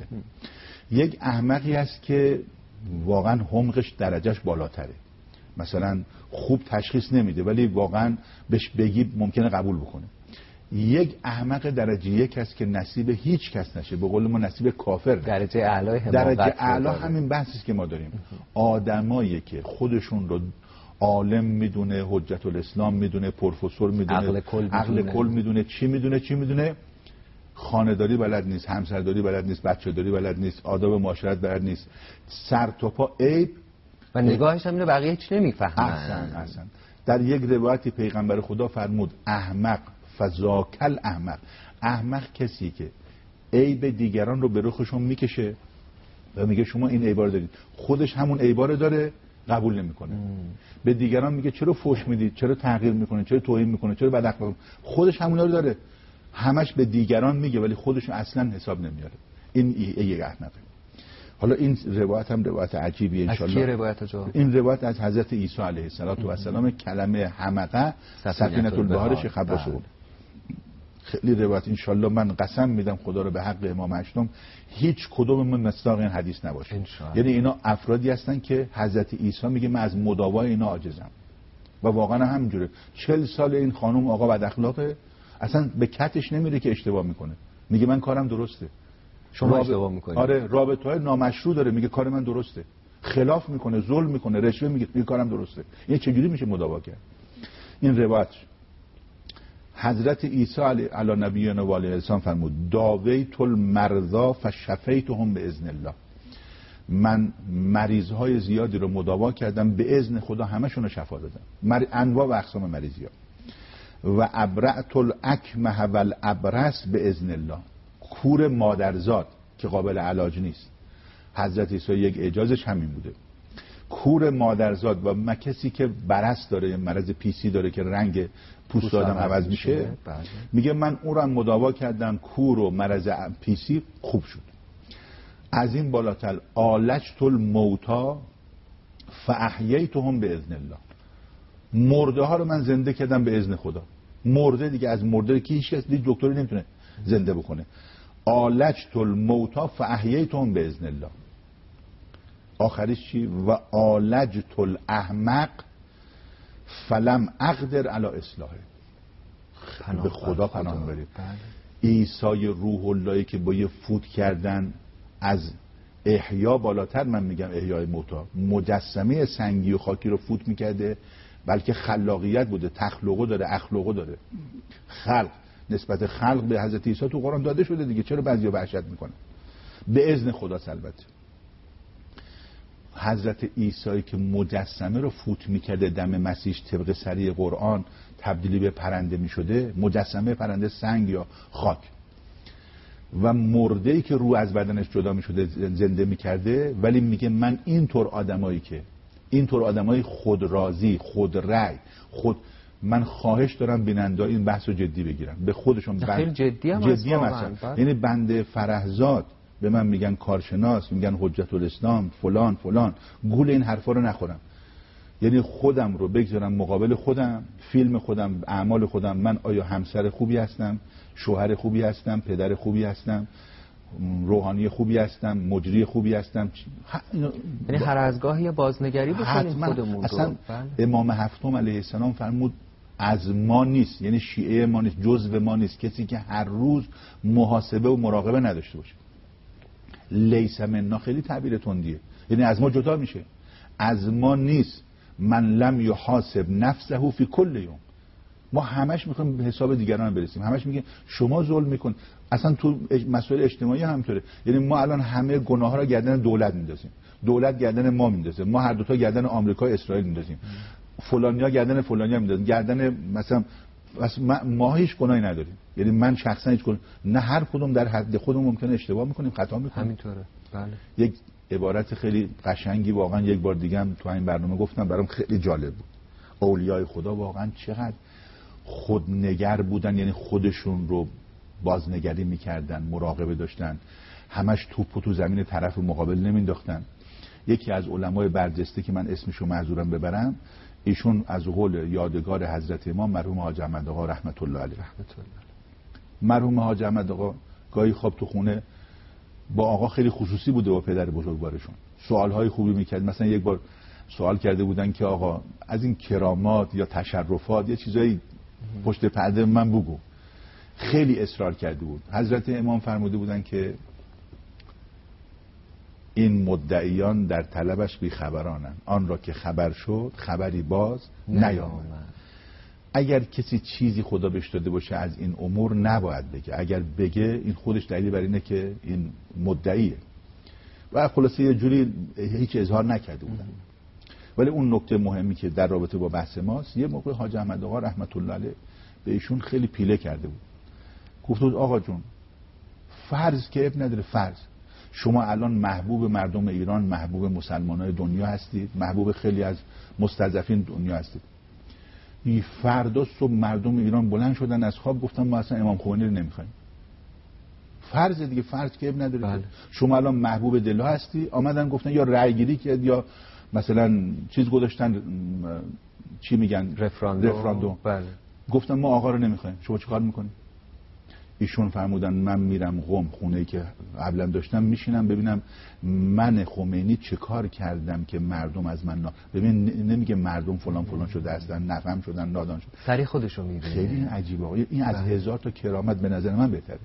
S3: یک احمقی هست که واقعا حمقش درجهش بالاتره، مثلا خوب تشخیص نمیده ولی واقعا بهش بگی ممکنه قبول بکنه. یک احمق درجه یک هست که نصیب هیچ کس نشه، به قول ما نصیب کافر.
S2: درجه اعلای حماقت.
S3: درجه اعلا همین بحثی که ما داریم. آدمایی که خودشون رو عالم میدونه، حجت الاسلام میدونه، پروفسور میدونه،
S2: عقل کل
S3: عقل کل میدونه، چی میدونه چی میدونه، خانه‌داری بلد نیست، همسرداری بلد نیست، بچه‌داری بلد نیست، آداب معاشرت بلد نیست، سر تا پا عیب
S2: و نگاهش هم اینه بقیه هیچ نمیفهمن.
S3: احسن احسن. در یک روایتی پیغمبر خدا فرمود احمق فذاکل احمق. احمق کسی که عیب دیگران رو به رخشون میکشه و میگه شما این عیبا رو دارید، خودش همون عیبا رو داره قبول نمیکنه. به دیگران میگه چرا فحش میدید، چرا تغییر میکنید، چرا توهین میکنید، چرا بد اخلاق، خودش همونا رو داره، همش به دیگران میگه ولی خودش اصلا حساب نمیاره. این یک احمقه. حالا این روایت هم روایت عجیبیه. ان شاء الله.
S2: از کی روایت جو؟
S3: این روایت از حضرت عیسی علیه السلام. کلمه حمقه سفینه البحر شیخ عباس بود. خیلی روایت. ان شاء الله من قسم میدم خدا رو به حق امام هشتم هیچ کدوم من مصداق این حدیث نباشه. یعنی اینا افرادی هستن که حضرت عیسی میگه من از مداوای اینا عاجزم و واقعا همینجوره. چهل سال این خانم آقا بد اخلاقه، اصلا به کتش نمیره که اشتباه میکنه، میگه من کارم درسته.
S2: شما راب... اشتباه میکنید.
S3: آره رابطه‌های نامشروع داره، میگه کار من درسته، خلاف میکنه، ظلم میکنه، رشوه میگه، میگه کارم درسته. این چجوری میشه مداوا کرد؟ این روایت حضرت عیسی علی نبینا و علیه السلام فرمود داویت المرضى فشفیتهم باذن الله. من مریضهای زیادی رو مداوا کردم، به اذن خدا همشون رو شفا دادم. مر... انواع و اقسام مریضی‌ها. و ابرأت الاکمه والابرص باذن الله. کور مادرزاد که قابل علاج نیست، حضرت عیسی یک اجازش همین بوده. کور مادرزاد و مکسی که برص داره، مرض پیسی داره که رنگ پوست آدم عوض میشه، میگه من اون رو مداوا کردم، کور و مرض پیسی خوب شد. از این بالاتر آلجت الموتا فاحییتهم باذن الله. مرده ها رو من زنده کردم به اذن خدا. مرده دیگه، از مرده که هیچ کس دکتری نمیتونه زنده بکنه. آلجت الموتا فاحییتهم باذن الله. آخرش چی؟ و آلجت الاحمق فلم اقدر علی اصلاحه. به خدا پناه برید. عیسی روح اللهی که با یه فوت کردن از احیا بالاتر، من میگم احیای موتا، مجسمه سنگی و خاکی رو فوت میکرده، بلکه خلاقیت بوده، تخلقو داره، اخلاقو داره. خلق، نسبت خلق به حضرت عیسی تو قرآن داده شده دیگه، چرا بعضیا وحشت میکنن؟ به اذن خدا. البته حضرت عیسی که مجسمه رو فوت میکرده، دم مسیح طبق سری قرآن تبدیلی به پرنده میشده، مجسمه پرنده سنگ یا خاک، و مرده‌ای که رو از بدنش جدا میشده زنده میکرده. ولی میگه من اینطور آدمایی که اینطور آدمای خود راضی، خود رأی، خود من خواهش دارم بیننده این بحث رو جدی بگیرن، به خودشون بند...
S2: خیلی جدی هم
S3: جدی هم هستن. یعنی بنده فرهزاد به من میگن کارشناس، میگن حجت الاسلام فلان فلان، گول این حرفا رو نخورم. یعنی خودم رو بگذارم مقابل خودم، فیلم خودم، اعمال خودم، من آیا همسر خوبی هستم، شوهر خوبی هستم، پدر خوبی هستم، روحانی خوبی هستم، مجری خوبی هستم.
S2: یعنی هر از گاهی یه بازنگری بکنیم خودمون.
S3: اصلا امام هفتم علیه السلام فرمود از ما نیست، یعنی شیعه ما نیست، جزو ما نیست کسی که هر روز محاسبه و مراقبه نداشته باشه. لیس منا خیلی تعبیر تندیه، یعنی از ما جدا میشه. از ما نیست من لم یحاسب نفسه فی کل یوم. ما همش میخوایم به حساب دیگران برسیم، همش میگیم شما ظلم میکن. اصلا تو مسائل اجتماعی همینطوره. یعنی ما الان همه گناه ها رو گردن دولت میندازیم، دولت گردن ما میندازه، ما هر دو تا گردن آمریکا اسرائیل میندازیم، فلانیا گردن فلانیا میندازن، گردن مثلا ما هیچ گناهی نداریم. یعنی من شخصا هیچ گناه نه، هر کدوم در حد خودمون ممکنه اشتباه میکنیم، خطا میکنیم.
S2: همینطوره. بله.
S3: یک عبارت خیلی قشنگی واقعا یک بار دیگه هم تو این برنامه گفتم، برام خیلی جالب بود. اولیای خدا واقعا چقدر خودنگر بودن، یعنی خودشون رو بازنگری میکردن، مراقبه داشتن، همش توپو تو زمین طرف مقابل نمینداختن. یکی از علمای برجسته که من اسمشو معذورم ببرم، ایشون از قول یادگار حضرت امام مرحوم حاج احمد آقا رحمت الله علیه، رحمت الله مرحوم حاج احمد آقا گاهی خواب تو خونه با آقا خیلی خصوصی بوده، با پدر بزرگوارشون سوالهای خوبی میکرد. مثلا یک بار سوال کرده بودن که آقا از این کرامات یا تشرفات یه چیزایی پشت پرده من بگو. خیلی اصرار کرده بود. حضرت امام فرموده بودن که این مدعیان در طلبش بیخبرانند، آن را که خبر شد خبری باز نیامد. اگر کسی چیزی خدا بهش داده باشه از این امور نباید بگه، اگر بگه این خودش دلیل بر اینه که این مدعیه. و خلاصه یه جوری هیچ اظهار نکرده بودن. ولی اون نکته مهمی که در رابطه با بحث ماست، یه موقع حاج احمد آقا رحمت الله علیه به ایشون خیلی پیله کرده بود. گفت بود آقا جون فرض که اب نداره، فرض شما الان محبوب مردم ایران، محبوب مسلمانای دنیا هستید، محبوب خیلی از مستضعفین دنیا هستید. فردا صبح مردم ایران بلند شدن از خواب گفتن ما اصلا امام خمینی رو نمیخوایم. فرض دیگه، فرض که اب نداره. بله. شما الان محبوب دلها هستی، آمدن گفتن یا رأی گیری کرد یا مثلا چیز گذاشتن، چی میگن،
S2: رفراندوم.
S3: رفراندوم.
S2: بله.
S3: گفتن ما آقا رو نمیخوایم، شما چیکار میکنید؟ ایشون فرمودن من میرم قم، خونه‌ای که قبلا داشتم، میشینم ببینم من خمینی چه کار کردم که مردم از من نا... ببین نمیگه مردم فلان فلان شده هستن، نفهم شدن، نادان شدن،
S2: سری خودشو میبینه.
S3: خیلی عجیبه. این از هزار تا کرامت به نظر من بهتره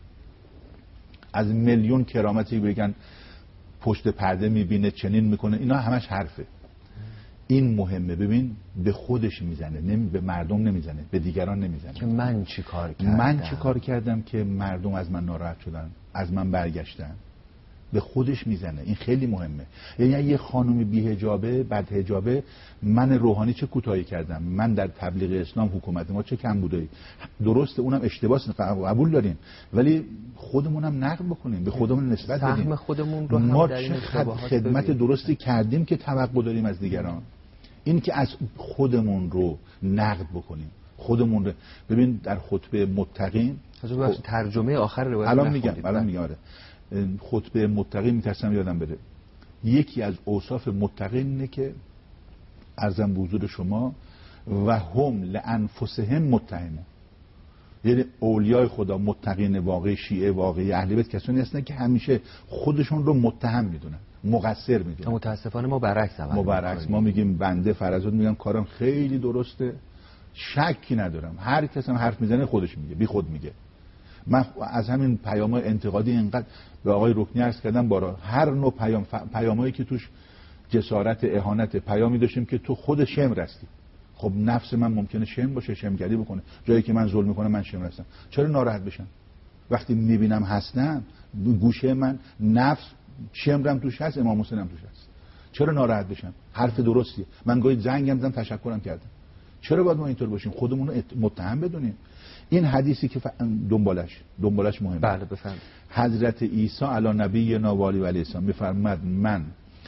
S3: از میلیون کرامتی بگن پشت پرده میبینه، چنین میکنه، اینا همش حرفه. این مهمه. ببین به خودش میزنه، نمی به مردم نمیزنه، به دیگران نمیزنه
S2: که من چی کار کردم،
S3: من چی کار کردم که مردم از من ناراحت شدن، از من برگشتن. به خودش میزنه. این خیلی مهمه. یعنی یه خانومی بی‌حجابه، بدحجابه، من روحانی چه کوتاهی کردم، من در تبلیغ اسلام حکومت ما چه کم بودایی. درسته اونم اشتباهه، قبول داریم، ولی خودمونم نقد بکنیم، به خودمون نسبت بدیم.
S2: سهم خودمون رو
S3: ما
S2: هم
S3: چه خدمت درستی کردیم که توقع داریم از دیگران. این که از خودمون رو نقد بکنیم، خودمون رو. ببین در خطبه متقین،
S2: خب ترجمه آخر روایت
S3: الان میگم الان میگم آره خطبه متقین میترسم یادم بره، یکی از اوصاف متقین اینه که عرضم به حضور شما و هم لانفسهم متهمون، یعنی اولیای خدا، متقین واقعی، شیعه واقعی، اهل بیت کسانی هستن که همیشه خودشون رو متهم میدونن، مقصر میدونن.
S2: متاسفانه ما برعکس عمل
S3: ما برعکس ما میگیم بنده فرزاد میگم کارم خیلی درسته، شکی ندارم، هر کس هم حرف میزنه خودش میگه، بی خود میگه. من از همین پیام‌های انتقادی اینقدر به آقای رکنی عرض کردم بارا، هر نوع پیام ف... پیامایی که توش جسارت، اهانت، پیامی داشتیم که تو خود شمر هستی. خب نفس من ممکنه شمر باشه، شمرگری بکنه، جایی که من ظلم میکنم من شمر هستم، چرا ناراحت بشم؟ وقتی میبینم هستم گوشه من نفس شمرم توش هست، امام حسینم توش هست، چرا ناراحت بشم؟ حرف درستیه. من گاهی زنگم زدم تشکرم کردم. چرا باید ما اینطور باشیم؟ خودمون رو متهم بدونیم. این حدیثی که دنبالش دنبالش مهمه.
S2: بله بفرمایید.
S3: حضرت عیسی علی نبی نوالی و علیه السلام میفرماد من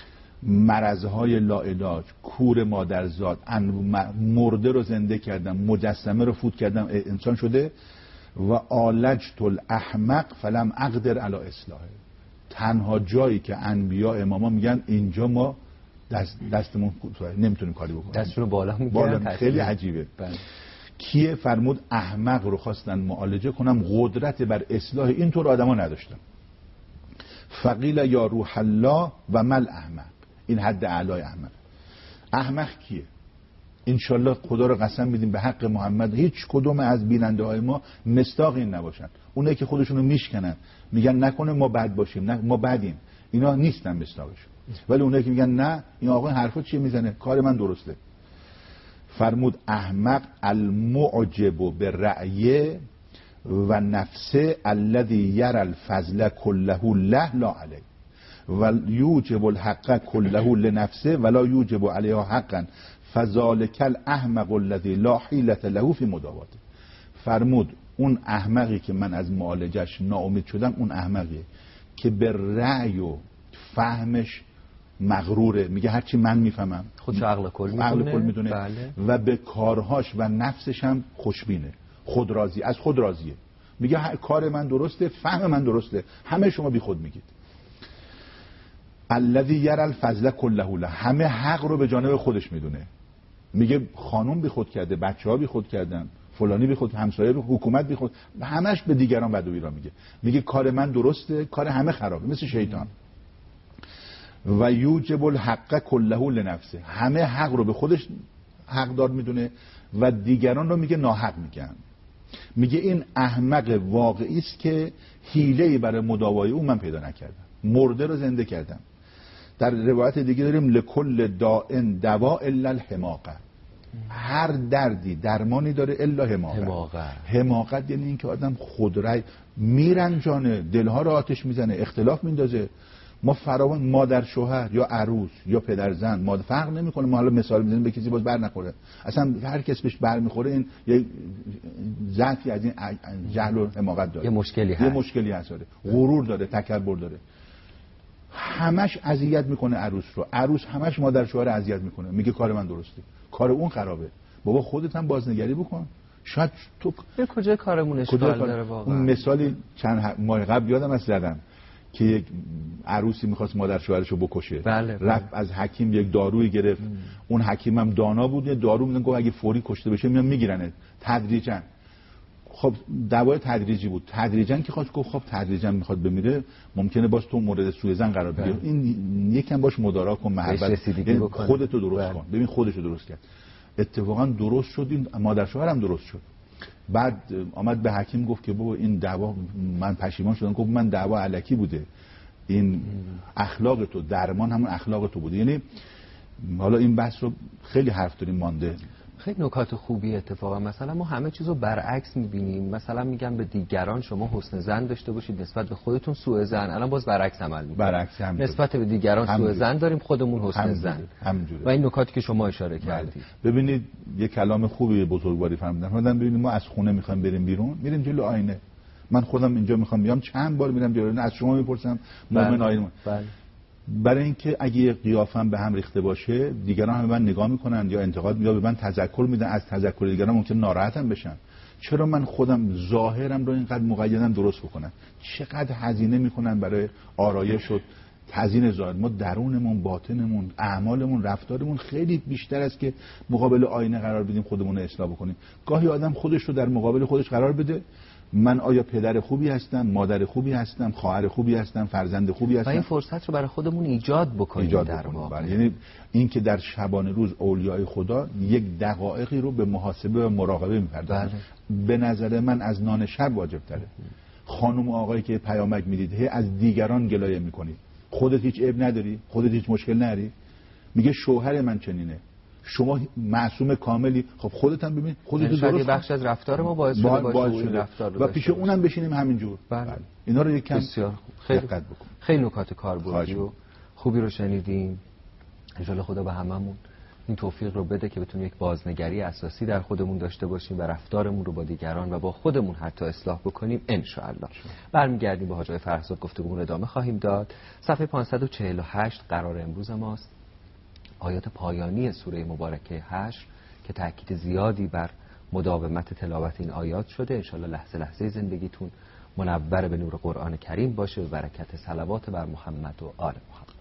S3: مرضهای لاعلاج، کور مادرزاد، مرده رو زنده کردم، مجسمه رو فوت کردم، انسان شده. و آلجت الاحمق فلم اقدر علی اصلاحه. تنها جایی که انبیا اماما میگن اینجا ما دست دستمون نمیتونیم کاری بکنیم،
S2: دستشون رو بالا میگیرن.
S3: بالا خیلی عجیبه. بله. کیه؟ فرمود احمق رو خواستن معالجه کنم، قدرت بر اصلاح اینطور آدما نداشتم. فقیل یا روح الله و مل احمق. این حد اعلای احمق. احمق کیه؟ انشالله خدا رو قسم میدیم به حق محمد هیچ کدوم از بیننده های ما مستاق این نباشن. اونایی که خودشونو میشکنن میگن نکنه ما بد باشیم، نه ما بدیم، اینا نیستن مستاقشون. ولی اونایی که میگن نه این آقا حرفا چیه میزنه، کار من درسته. فرمود احمق المعجب بالرأی و نفسه الذي يرى الفضل كله له لا عليه و یوجب الحق كله لنفسه ولا یوجب علیها حقا فذلک الاحمق الذي لا حیلة له فی مداواته. فرمود اون احمقی که من از معالجش ناامید شدم، اون احمقیه که به رأی و فهمش مغروره، میگه هرچی من میفهمم،
S2: خودش عقل کل میدونه,
S3: عقل کل میدونه.
S2: بله.
S3: و به کارهاش و نفسش هم خوشبینه، خود راضی، از خود راضیه، میگه کار من درسته، فهم من درسته، همه شما بی خود میگید. الذی یری الفضل کله له، همه حق رو به جانب خودش میدونه، میگه خانم بی خود کرده، بچه‌ها بی خود کردن، فلانی بی خود، همسایه بی خود، حکومت بی خود، همش به دیگران بد و بیرا میگه، میگه کار من درسته، کار همه خرابه، مثل شیطان. و یوجب الحق کله لنفسه، همه حق رو به خودش حقدار میدونه و دیگران رو میگه ناحق میگن. میگه این احمق واقعی است که حیله‌ای برای مداوای او من پیدا نکردم، مرده رو زنده کردم. در روایت دیگه داریم لکل دائن دوا الا الحماقه، هر دردی درمانی داره الا حماقت. حماقت, حماقت یعنی این که آدم خودرأی میرنجانه، دلها رو آتش میزنه، اختلاف میندازه. ما فراوان مادر شوهر یا عروس یا پدر زن مادر فرق نمیکنه، ما حالا مثال میزنیم به کسی باز بر نخوره، اصلا هر کس بهش بر میخوره این یه ضعفی از این جهل و حماقت داره،
S2: یه مشکلی هست،
S3: یه مشکلی هست داره، غرور داره، تکبر داره. همش اذیت میکنه عروس رو، عروس همش مادر شوهر اذیت میکنه، میگه کار من درسته، کار اون خرابه. بابا خودت هم بازنگری بکن، شاید تو
S2: به کجا کارمون اشکال داره واقعا.
S3: اون مثالی چند ماه قبل یادم از زدم که یک عروسی میخواست مادر شوهرشو بکشه،
S2: بله،
S3: رفت
S2: بله.
S3: از حکیم یک دارویی گرفت. ام. اون حکیم هم دانا بود، یه دارو میدن گفت اگه فوری کشته بشه میان میگیرنه تدریجا. خب دوای تدریجی بود، تدریجا که خواست گفت خب تدریجا میخواد بمیره، ممکنه باز تو مورد سوء ظن قرار بگیری، این یکم باش مدارا کن، محبت خودتو درست بله. کن. ببین خودشو درست کرد، اتفاقا درست شد، این مادر شوهرم درست شد. بعد آمد به حکیم گفت که بابا این دعوا من پشیمان شدم. گفت من دعوا الکی بوده، این اخلاق تو، درمان همون اخلاق تو بوده. یعنی حالا این بحث رو خیلی حرف داریم مانده،
S2: خیلی نکات خوبی. اتفاقا مثلا ما همه چیزو برعکس میبینیم، مثلا میگم به دیگران شما حسن ظن داشته باشید، نسبت به خودتون سوء ظن. الان باز برعکس عمل میکنیم،
S3: برعکس هم
S2: نسبت به دیگران سوء ظن داریم، خودمون حسن ظن.
S3: همینجوره.
S2: و این نکاتی که شما اشاره کردید.
S3: ببینید یه کلام خوبی بزرگواری فرمودن، فرمودن ببینید ما از خونه میخوایم بریم بیرون، میریم جلو آینه. من خودم اینجا میخوام بیام چند بار میرم جلو آینه، از شما میپرسم مؤمن آینه.
S2: بله.
S3: برای اینکه اگه قیافم به هم ریخته باشه دیگران هم به من نگاه میکنن یا انتقاد یا به من تذکر میدن، از تذکر دیگران ممکن ناراحتم بشن. چرا من خودم ظاهرم رو اینقدر مقیدم درست بکنم؟ چقدر هزینه میکنن برای آرایش و تزیین ظاهر. ما درونمون، باطنمون، اعمالمون، رفتارمون خیلی بیشتر است که مقابل آینه قرار بدیم خودمون رو اصلاح بکنیم. گاهی آدم خودش رو در مقابل خودش قرار بده، من آیا پدر خوبی هستم، مادر خوبی هستم، خواهر خوبی هستم، فرزند خوبی هستم؟
S2: و این فرصت رو برای خودمون ایجاد بکنیم.
S3: ایجاد
S2: در
S3: بکنیم.
S2: واقع
S3: یعنی این که در شبانه روز اولیای خدا یک دقایقی رو به محاسبه و مراقبه می‌پردازن. بله. به نظر من از نان شب واجب تره. خانم و آقایی که پیامک میدید هی از دیگران گلایه میکنید، خودت هیچ عیب نداری، خودت هیچ مشکل نداری، میگه شوهر من چنینه، شما معصوم کاملی. خب خودت هم ببین خودت
S2: درست
S3: درست
S2: بخش از رفتار ما باعث شده باشه رفتار
S3: و پیش اونم بشینیم همینجور.
S2: بله. بله.
S3: اینا رو یکم
S2: بسیار خیلی
S3: دقت بکن.
S2: خیلی نکات کاربردی و خوبی رو شنیدیم. ان شاء الله خدا به هممون این توفیق رو بده که بتونیم یک بازنگری اساسی در خودمون داشته باشیم و رفتارمون رو با دیگران و با خودمون حتی اصلاح بکنیم ان شاء الله. برمیگردیم با حاج آقای فرخزاد گفتگومون رو ادامه خواهیم داد. صفحه پانصد و چهل و هشت قرار امروز ماست. آیات پایانی سوره مبارکه حشر که تاکید زیادی بر مداومت تلاوت این آیات شده. ان شاء الله لحظه لحظه زندگیتون منور به نور قرآن کریم باشه و برکت صلوات بر محمد و آل محمد.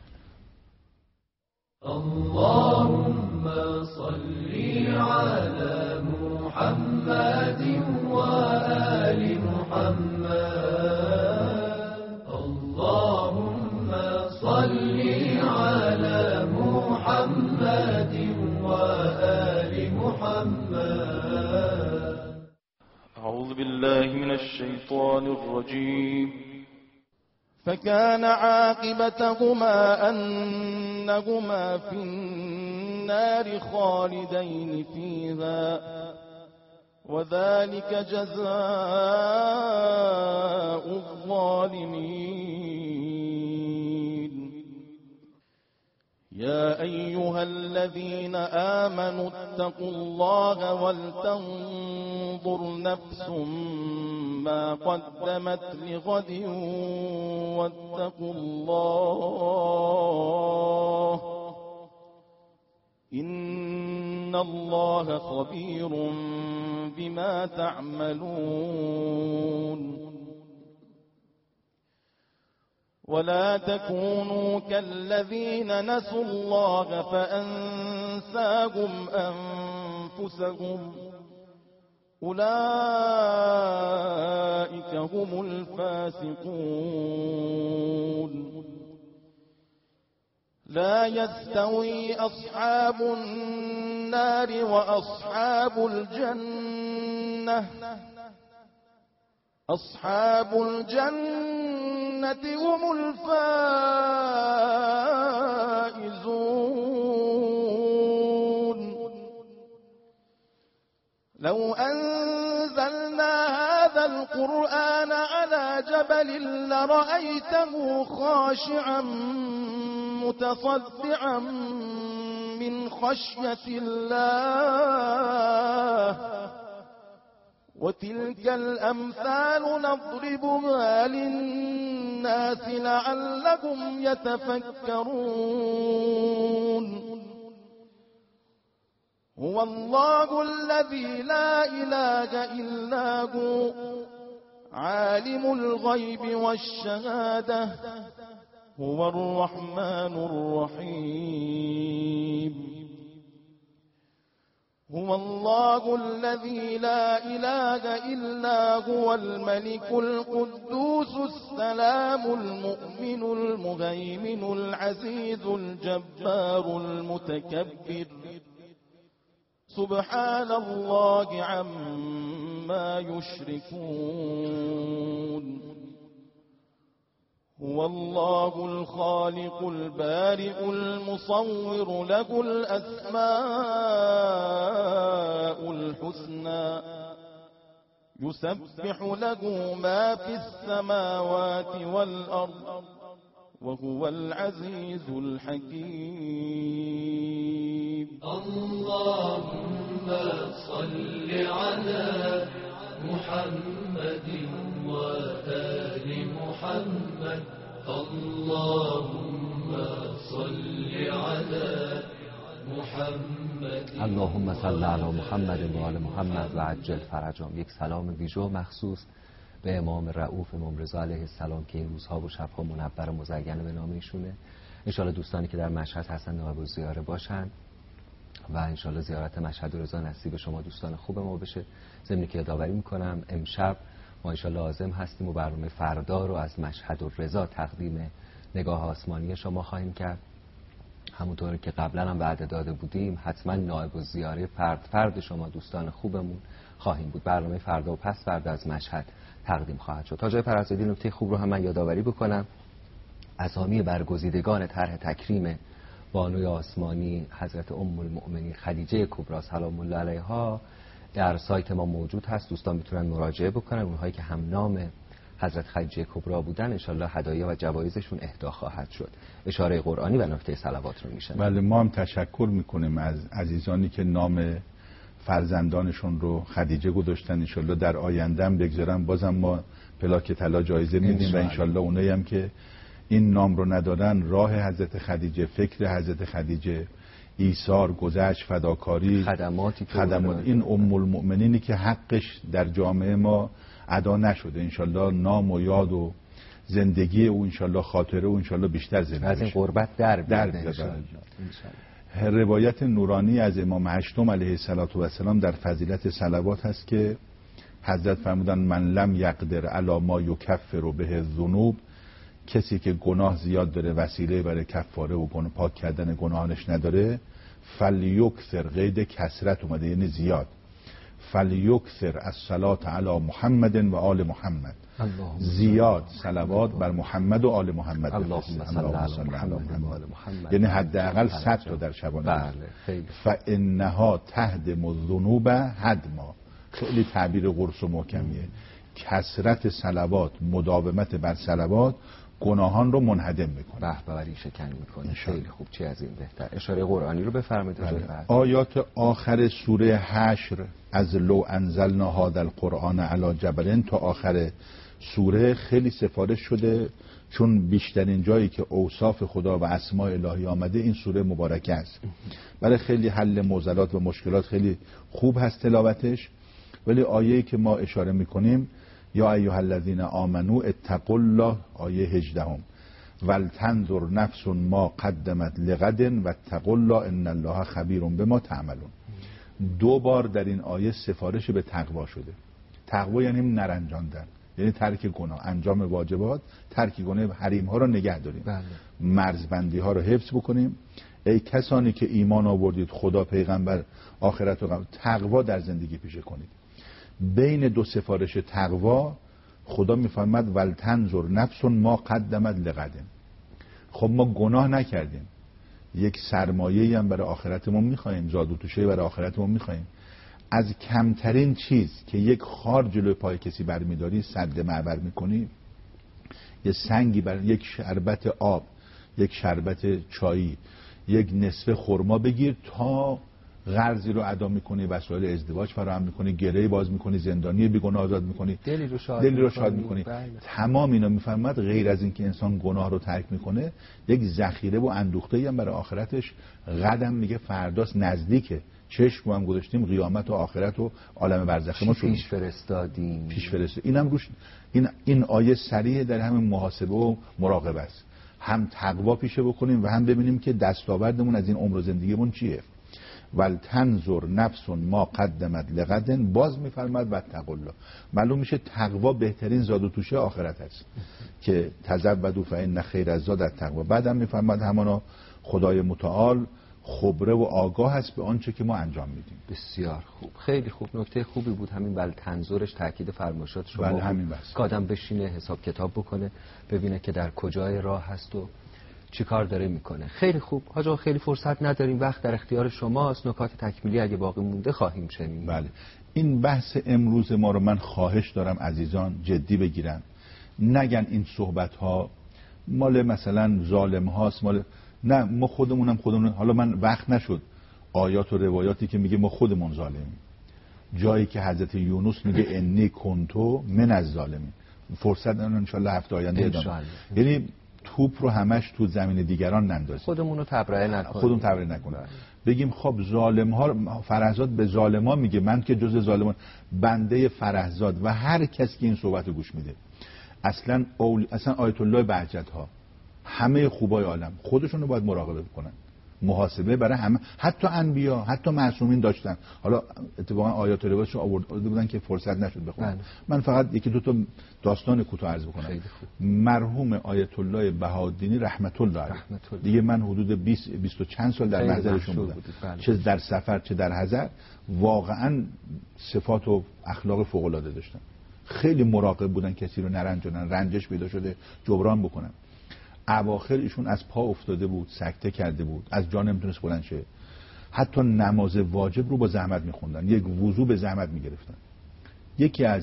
S4: اللهم صل على محمد وآل محمد. اللهم صل على محمد وآل محمد.
S5: أعوذ بالله من الشيطان الرجيم.
S4: فكان عاقبتهما أنهما في النار خالدين فيها وذلك جزاء الظالمين. يا أيها الذين آمنوا اتقوا الله ولتنظر نفس ما قدمت لغد واتقوا الله إن الله خبير بما تعملون. ولا تكونوا كالذين نسوا الله فأنساهم أنفسهم أولئك هم الفاسقون. لا يستوي أصحاب النار وأصحاب الجنة أصحاب الجنة هم الفائزون. لو أنزلنا هذا القرآن على جبل لرأيته خاشعا متصدعا من خشية الله. وتلك الأمثال نضربها للناس لعلهم يتفكرون. هو الله الذي لا إله إلا هو عالم الغيب والشهادة هو الرحمن الرحيم. هو الله الذي لا إله إلا هو الملك القدوس السلام المؤمن المهيمن العزيز الجبار المتكبر سبحان الله عما يشركون. هو الله الخالق البارئ المصور له الأسماء الحسنى يسبح له ما في السماوات والأرض وهو العزيز الحكيم.
S6: اللهم صل على محمد وآل محمد. اللهم صل على محمد.
S2: اللهم صل علی محمد و آل محمد و عجل فرجهم. یک سلام ویژه مخصوص به امام رؤوف امام رضا علیه السلام که این روزها و شبها منور و مزین به نام ایشونه. انشالله دوستانی که در مشهد هستن نایب زیاره باشن و انشالله زیارت مشهد و رضا نصیب شما دوستان خوب ما بشه. ضمن که یادآوری میکنم امشب ما انشالله عازم هستیم و برنامه فردا رو از مشهد و رضا تقدیم نگاه آسمانی شما خواهیم کرد. همونطوری که قبلا هم وعده داده بودیم حتما نایب و زیاره فرد فرد شما دوستان خوبمون خواهیم بود. برنامه فردا و پس فردا از مشهد تقدیم خواهد شد. تا جای فرزادی نکته خوب رو هم من یادآوری بکنم. اسامی برگزیدگان طرح تکریم بانوی آسمانی حضرت ام المؤمنین خدیجه کبری سلام الله علیها در سایت ما موجود هست. دوستان میتونن مراجعه بکنن. اونهایی که هم نام حضرت خدیجه کبرا بودن انشالله هدایا و جوایزشون اهدا خواهد شد. اشاره قرآنی و نکته صلوات رو میشن.
S3: بله، ما هم تشکر میکنیم از عزیزانی که نام فرزندانشون رو خدیجه گذاشتن. انشالله در آینده هم بگذارم بازم ما پلاک طلا جایزه میدیم و انشالله اونایی هم که این نام رو ندارن راه حضرت خدیجه، فکر حضرت خدیجه، ایثار، گذشت، فداکاری،
S2: خدماتی که
S3: خدمات این ام المؤمنینی که حقش در جامعه ما ادا نشده، انشالله نام و یاد و زندگی او، انشالله خاطره او انشالله بیشتر زنده
S2: از این غربت در
S3: در روایت نورانی از امام هشتم علیه السلام در فضیلت صلوات هست که حضرت فرمودن من لم یقدر علی ما یکفر به الذنوب، کسی که گناه زیاد داره وسیله برای کفاره و گناه پاک کردن گناهانش نداره، فلیکثر، قید کثرت اومده یعنی زیاد، فلیکثر الصلاة علی محمد و آل محمد، زیاد صلوات بر محمد و آل محمد
S2: اللهم صل علی محمد و آل محمد،
S3: یعنی حداقل صد تا در شبانه.
S2: بله خیلی.
S3: فانها تهدم الذنوب هدما، خیلی تعبیر قرص و محکمیه. کثرت صلوات، مداومت بر صلوات گناهان رو منهدم میکنه،
S2: رهبری شکن میکنه. خیلی خوب، چه از این بهتر. اشاره قرآنی رو بفرمایید.
S3: آیات آخر سوره حشر از لو انزلنا هذا القرآن علی جبل تا آخر سوره خیلی سفارش شده، چون بیشترین جایی که اوصاف خدا و اسماء الهی آمده این سوره مبارکه است. برای خیلی حل معضلات و مشکلات خیلی خوب هست تلاوتش. ولی آیه‌ای که ما اشاره میکنیم یا ایها الذین آمنو اتقوا الله، آیه هجده هم، ولتنظر نفس ما قدمت لغد واتقوا الله ان الله خبیر بما تعملون. دو بار در این آیه سفارش به تقوا شده. تقوا یعنی نرنجاندن، یعنی ترک گناه، انجام واجبات، ترک گناه، حریم ها رو نگه داریم، بله. مرزبندی ها رو حفظ بکنیم. ای کسانی که ایمان آوردید، خدا، پیغمبر، آخرت و قیامت، تقوا در زندگی پیشه کنید. بین دو سفارش تقوا خدا میفرماد ولتنظر نفس ما قدمت لغد. خب ما گناه نکردیم، یک سرمایه‌ای هم برای آخرتمون می‌خوایم، زاد و توشه برای آخرتمون می‌خوایم. از کمترین چیز که یک خار جلوی پای کسی برمی‌داری سد معبر می‌کنی، یه سنگی بر یک شربت آب، یک شربت چایی، یک نصف خرما بگیر تا قرضی رو ادا میکنی، وسایل ازدواج فراهم میکنی، گره باز میکنی، زندانی بیگناه آزاد میکنی،
S2: دلی رو شاد
S3: دلی رو شاد میکنی. تمام اینا میفهمد غیر از این که انسان گناه رو ترک میکنه، یک ذخیره و اندوخته‌ای هم برای آخرتش قدم میگه فرداست، نزدیکه، چشم هم گذاشتیم قیامت و آخرت و عالم برزخ ما
S2: پیش فرستادیم
S3: پیش فرستادیم. اینم روش این این آیه صریح در همین محاسبه و مراقبه است. هم تقوا پیشه بکنیم و هم ببینیم که دستاوردمون از این عمر و زندگیمون چیه. ولتنظر نفس ما قدمت لغد، باز میفرماد واتقوا الله. معلوم میشه تقوا بهترین زاد و توشه آخرت است که تزودوا فإن خیر الزاد التقوا. بعدم میفرماد همانا خدای متعال خبره و آگاه است به آنچه که ما انجام میدیم.
S2: بسیار خوب، خیلی خوب، نکته خوبی بود همین ولتنظرش، تاکید فرمایشات شما.
S3: بله همین بس.
S2: آدم بشینه حساب کتاب بکنه، ببینه که در کجای راه هست و چی کار داره میکنه. خیلی خوب حاج آقا، خیلی فرصت نداریم، وقت در اختیار شماست. نکات تکمیلی اگه باقی مونده خواهیم شنید.
S3: بله، این بحث امروز ما رو من خواهش دارم عزیزان جدی بگیرن، نگن این صحبت ها مال مثلا ظالم هاست، مال نه، ما خودمونم خودمون. حالا من وقت نشد آیات و روایاتی که میگه ما خودمون ظالمیم، جایی که حضرت یونس میگه انی کنتو من از ظالمین، فرصت ندارم ان شاء الله هفته آینده ادامه. یعنی توپ رو همش تو زمین دیگران نندازیم،
S2: خودمون رو تبرئه نکنیم،
S3: خودمون تبرئه نکنیم. بگیم خب ظالم ها، فرهزاد به ظالما میگه من که جز ظالمان، بنده فرهزاد و هر کس که این صحبت رو گوش میده، اصلا اول... اصلا آیت الله بهجت ها، همه خوبای عالم خودشون رو باید مراقبه بکنن، محاسبه برای همه، حتی انبیا، حتی معصومین داشتن. حالا اتفاقا آیات روایتش آورده بودن که فرصت نشد بخونم. من فقط یکی دو تا داستان کوتاه عرض بکنم. مرحوم آیت الله بهادینی رحمت الله علیه، دیگه من حدود بیست بیست و چند سال در محضرشون بودم، چه در سفر چه در حضر، واقعا صفات و اخلاق فوق العاده داشتن. خیلی مراقب بودن کسی رو نرنجونن، رنجش پیدا شده جبران بکنن. اواخر ایشون از پا افتاده بود، سکته کرده بود، از جا نمیتونست بلند شه، حتی نماز واجب رو با زحمت میخوندن، یک وضو به زحمت میگرفتن. یکی از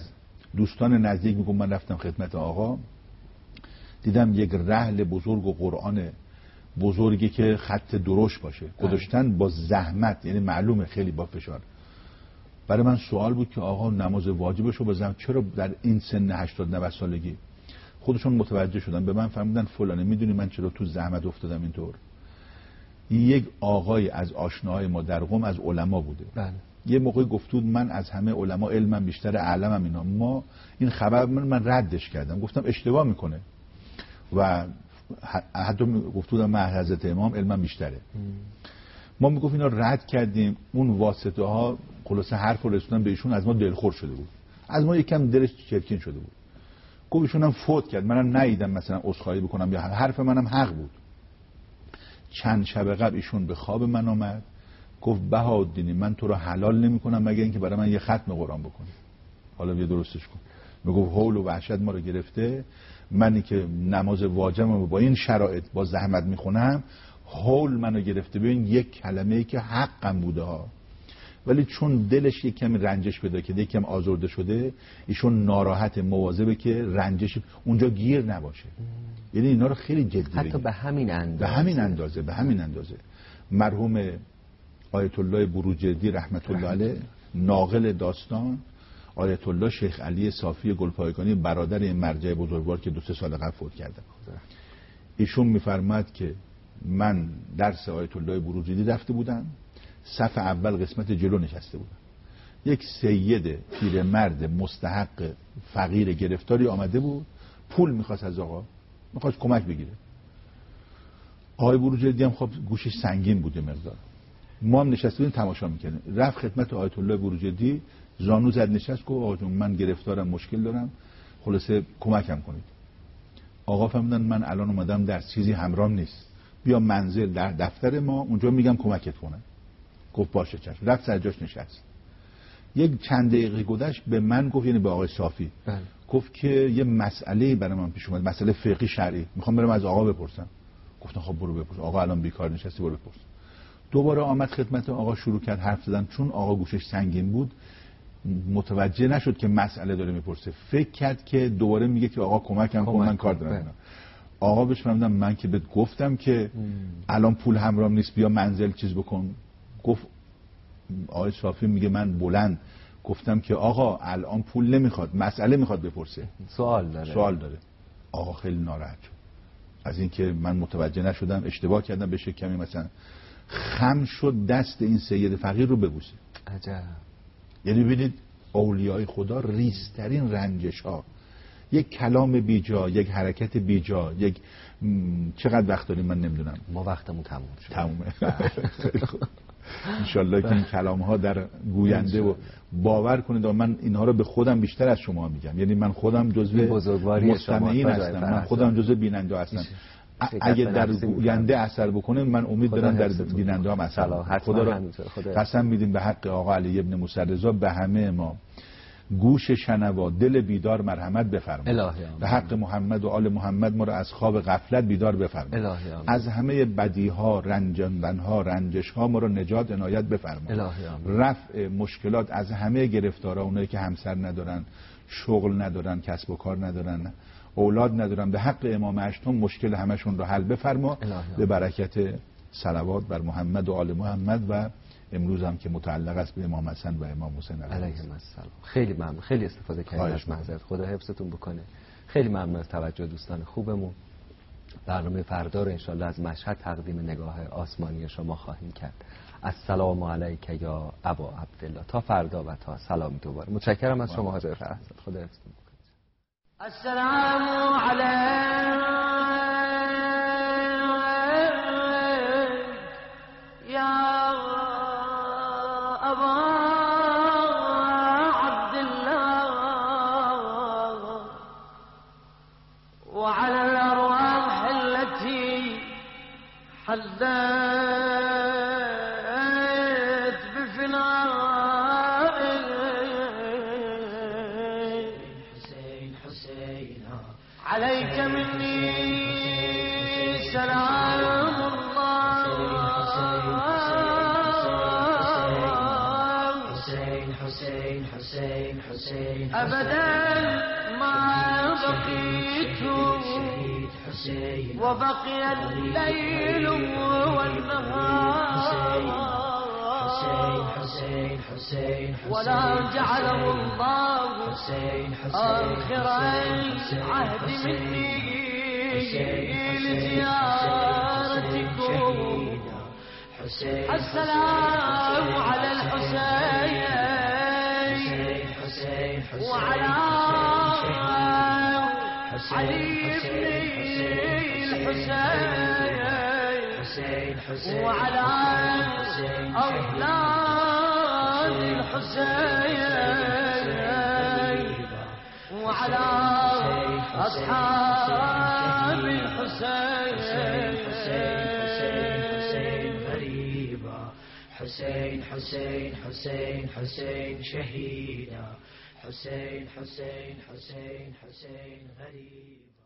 S3: دوستان نزدیک میگم من رفتم خدمت آقا، دیدم یک رحل بزرگ و قرآن بزرگی که خط درشت باشه گذاشتن با زحمت، یعنی معلومه خیلی با فشار. برای من سوال بود که آقا نماز واجبشو بزنم چرا در این سن هشتاد نود سالگی؟ خودشون متوجه شدن به من فرمودن فلانه میدونی من چرا تو زحمت افتادم اینطور؟ یک آقای از آشناهای ما در قم از علما بوده.
S2: بله.
S3: یه موقعی گفت بود من از همه علما علمم بیشتر، علمم اینا. ما این خبر من, من ردش کردم، گفتم اشتباه میکنه و حتی گفت بودم من حضرت امام علمم بیشتره. ما میگفت اینا رد کردیم. اون واسطه ها خلاصه حرف رو رسوندن به ایشون، از ما دلخور شده بود، از ما یکم دلش چرکین شده بود. گفت ایشون هم فوت کرد، منم ندیدم مثلا عذرخواهی بکنم یا حرف منم حق بود. چند شب قبل ایشون به خواب من آمد، گفت بهاءالدین من تو رو حلال نمی‌کنم مگر اینکه برای من یه ختم قرآن بکنی. حالا بیا درستش کن. میگفت هول و وحشت ما رو گرفته، منی که نماز واجبم با این شرایط با زحمت میخونم هول منو گرفته. ببین یک کلمه‌ای که حقم بوده ها، ولی چون دلش یک کمی رنجش پیدا کرده، یک کم آزرده شده، ایشون ناراحت، مواظبه که رنجش اونجا گیر نباشه. یعنی اینا رو خیلی جدی بگیر.
S2: حتی به همین اندازه
S3: به همین اندازه به همین اندازه مرحوم آیت الله بروجردی رحمت الله علیه ناقل داستان، آیت الله شیخ علی صافی گلپایگانی برادر این مرجع بزرگوار که دو سه سال قبل فوت کردن، ایشون میفرماد که من درس آیت الله بروجردی رفته بودم، صف اول قسمت جلو نشسته بودم، یک سید پیرمرد مستحق فقیر گرفتاری آمده بود، پول میخواست از آقا، میخواست کمک بگیره. آقای بروجردی هم خب گوشش سنگین بوده مقدار. ما هم نشسته بودیم تماشا میکنیم. رفت خدمت آیت الله بروجردی، زانو زد نشست، گفت آقا جون من گرفتارم، مشکل دارم، خلاصه کمکم کنید. آقا فهمیدن من الان اومدم در چیزی همراهم نیست، بیا منزل در دفتر ما اونجا میگم کمکت کنم. گفت باشه چشم. رفت سر جاش نشست. یک چند دقیقه گذشت به من گفت، یعنی به آقای صافی
S2: بله.
S3: گفت که یه مسئله برای من پیش اومد، مسئله فقهی شرعی، میخوام برم از آقا بپرسم. گفتم خب برو بپرس، آقا الان بیکار نشستی، برو بپرس. دوباره آمد خدمت آقا، شروع کرد حرف زدن. چون آقا گوشش سنگین بود متوجه نشد که مسئله داره میپرسه، فکر کرد که دوباره میگه که آقا کمکم کن من کار دارم. بله. آقا بهش فهمیدم من که بهت گفتم که ام. الان پول همراهم نیست، بیا منزل چیز بکن. گفت آقای صافی میگه من بلند گفتم که آقا الان پول نمیخواد، مسئله میخواد بپرسه،
S2: سوال داره
S3: سوال داره. آقا خیلی ناراحت شد از اینکه من متوجه نشدم، اشتباه کردم، بشه کمی مثلا خم شد دست این سید فقیر رو ببوسه.
S2: عجب.
S3: یعنی ببینید اولیای خدا ریزترین رنجش ها، یک کلام بیجا، یک حرکت بیجا، یک م... چقدر وقت داریم من نمیدونم.
S2: ما وقتمون تموم شد.
S3: تمومه. خیلی خوب. انشالله که این کلام ها در گوینده و باور کنید و من اینها رو به خودم بیشتر از شما میگم، یعنی من خودم جزو مستمعین هستم، من خودم جزو بیننده هستم. اگه در گوینده اثر بکنه من امید دارم در بیننده هم اثر بکنه. خدا را قسم میدیم به حق آقا علی ابن موسی رضا به همه ما گوش شنوا، دل بیدار مرحمت بفرما. به حق محمد و آل محمد ما را از خواب غفلت بیدار بفرما. از همه بدی ها، رنجاندن ها، رنجش ها ما را نجات عنایت بفرما. رفع مشکلات از همه گرفتارا، اونایی که همسر ندارن، شغل ندارن، کسب و کار ندارن، اولاد ندارن، به حق امام هشتم مشکل همشون رو حل بفرما. به برکت صلوات بر محمد و آل محمد و امروز هم که متعلق است به امام حسن و امام حسین علیهم
S2: السلام. خیلی ممنون، خیلی استفاده کردید از محضرت، خدا حفظتون بکنه. خیلی ممنون از توجه دوستان خوبمون. برنامه فردا رو انشالله از مشهد تقدیم نگاه آسمانی شما خواهیم کرد. السلام علیک یا ابا عبدالله. تا فردا و تا سلامی دوباره. متشکرم از شما حاضر فرزاد. خدا حفظتون بکنه.
S7: السلام علیک یا حدثت بفناء حسين حسين عليك مني أبدا ما بقيت وبقي الليل والنهار ولا جعله الله آخر عهد مني لزيارتكم. السلام على الحسين وعلى علي بن الحسين وعلى أولاد الحسين وعلى أصحاب الحسين. حسين حسين حسين حسين شهيدا. حسين حسين حسين حسين غريب.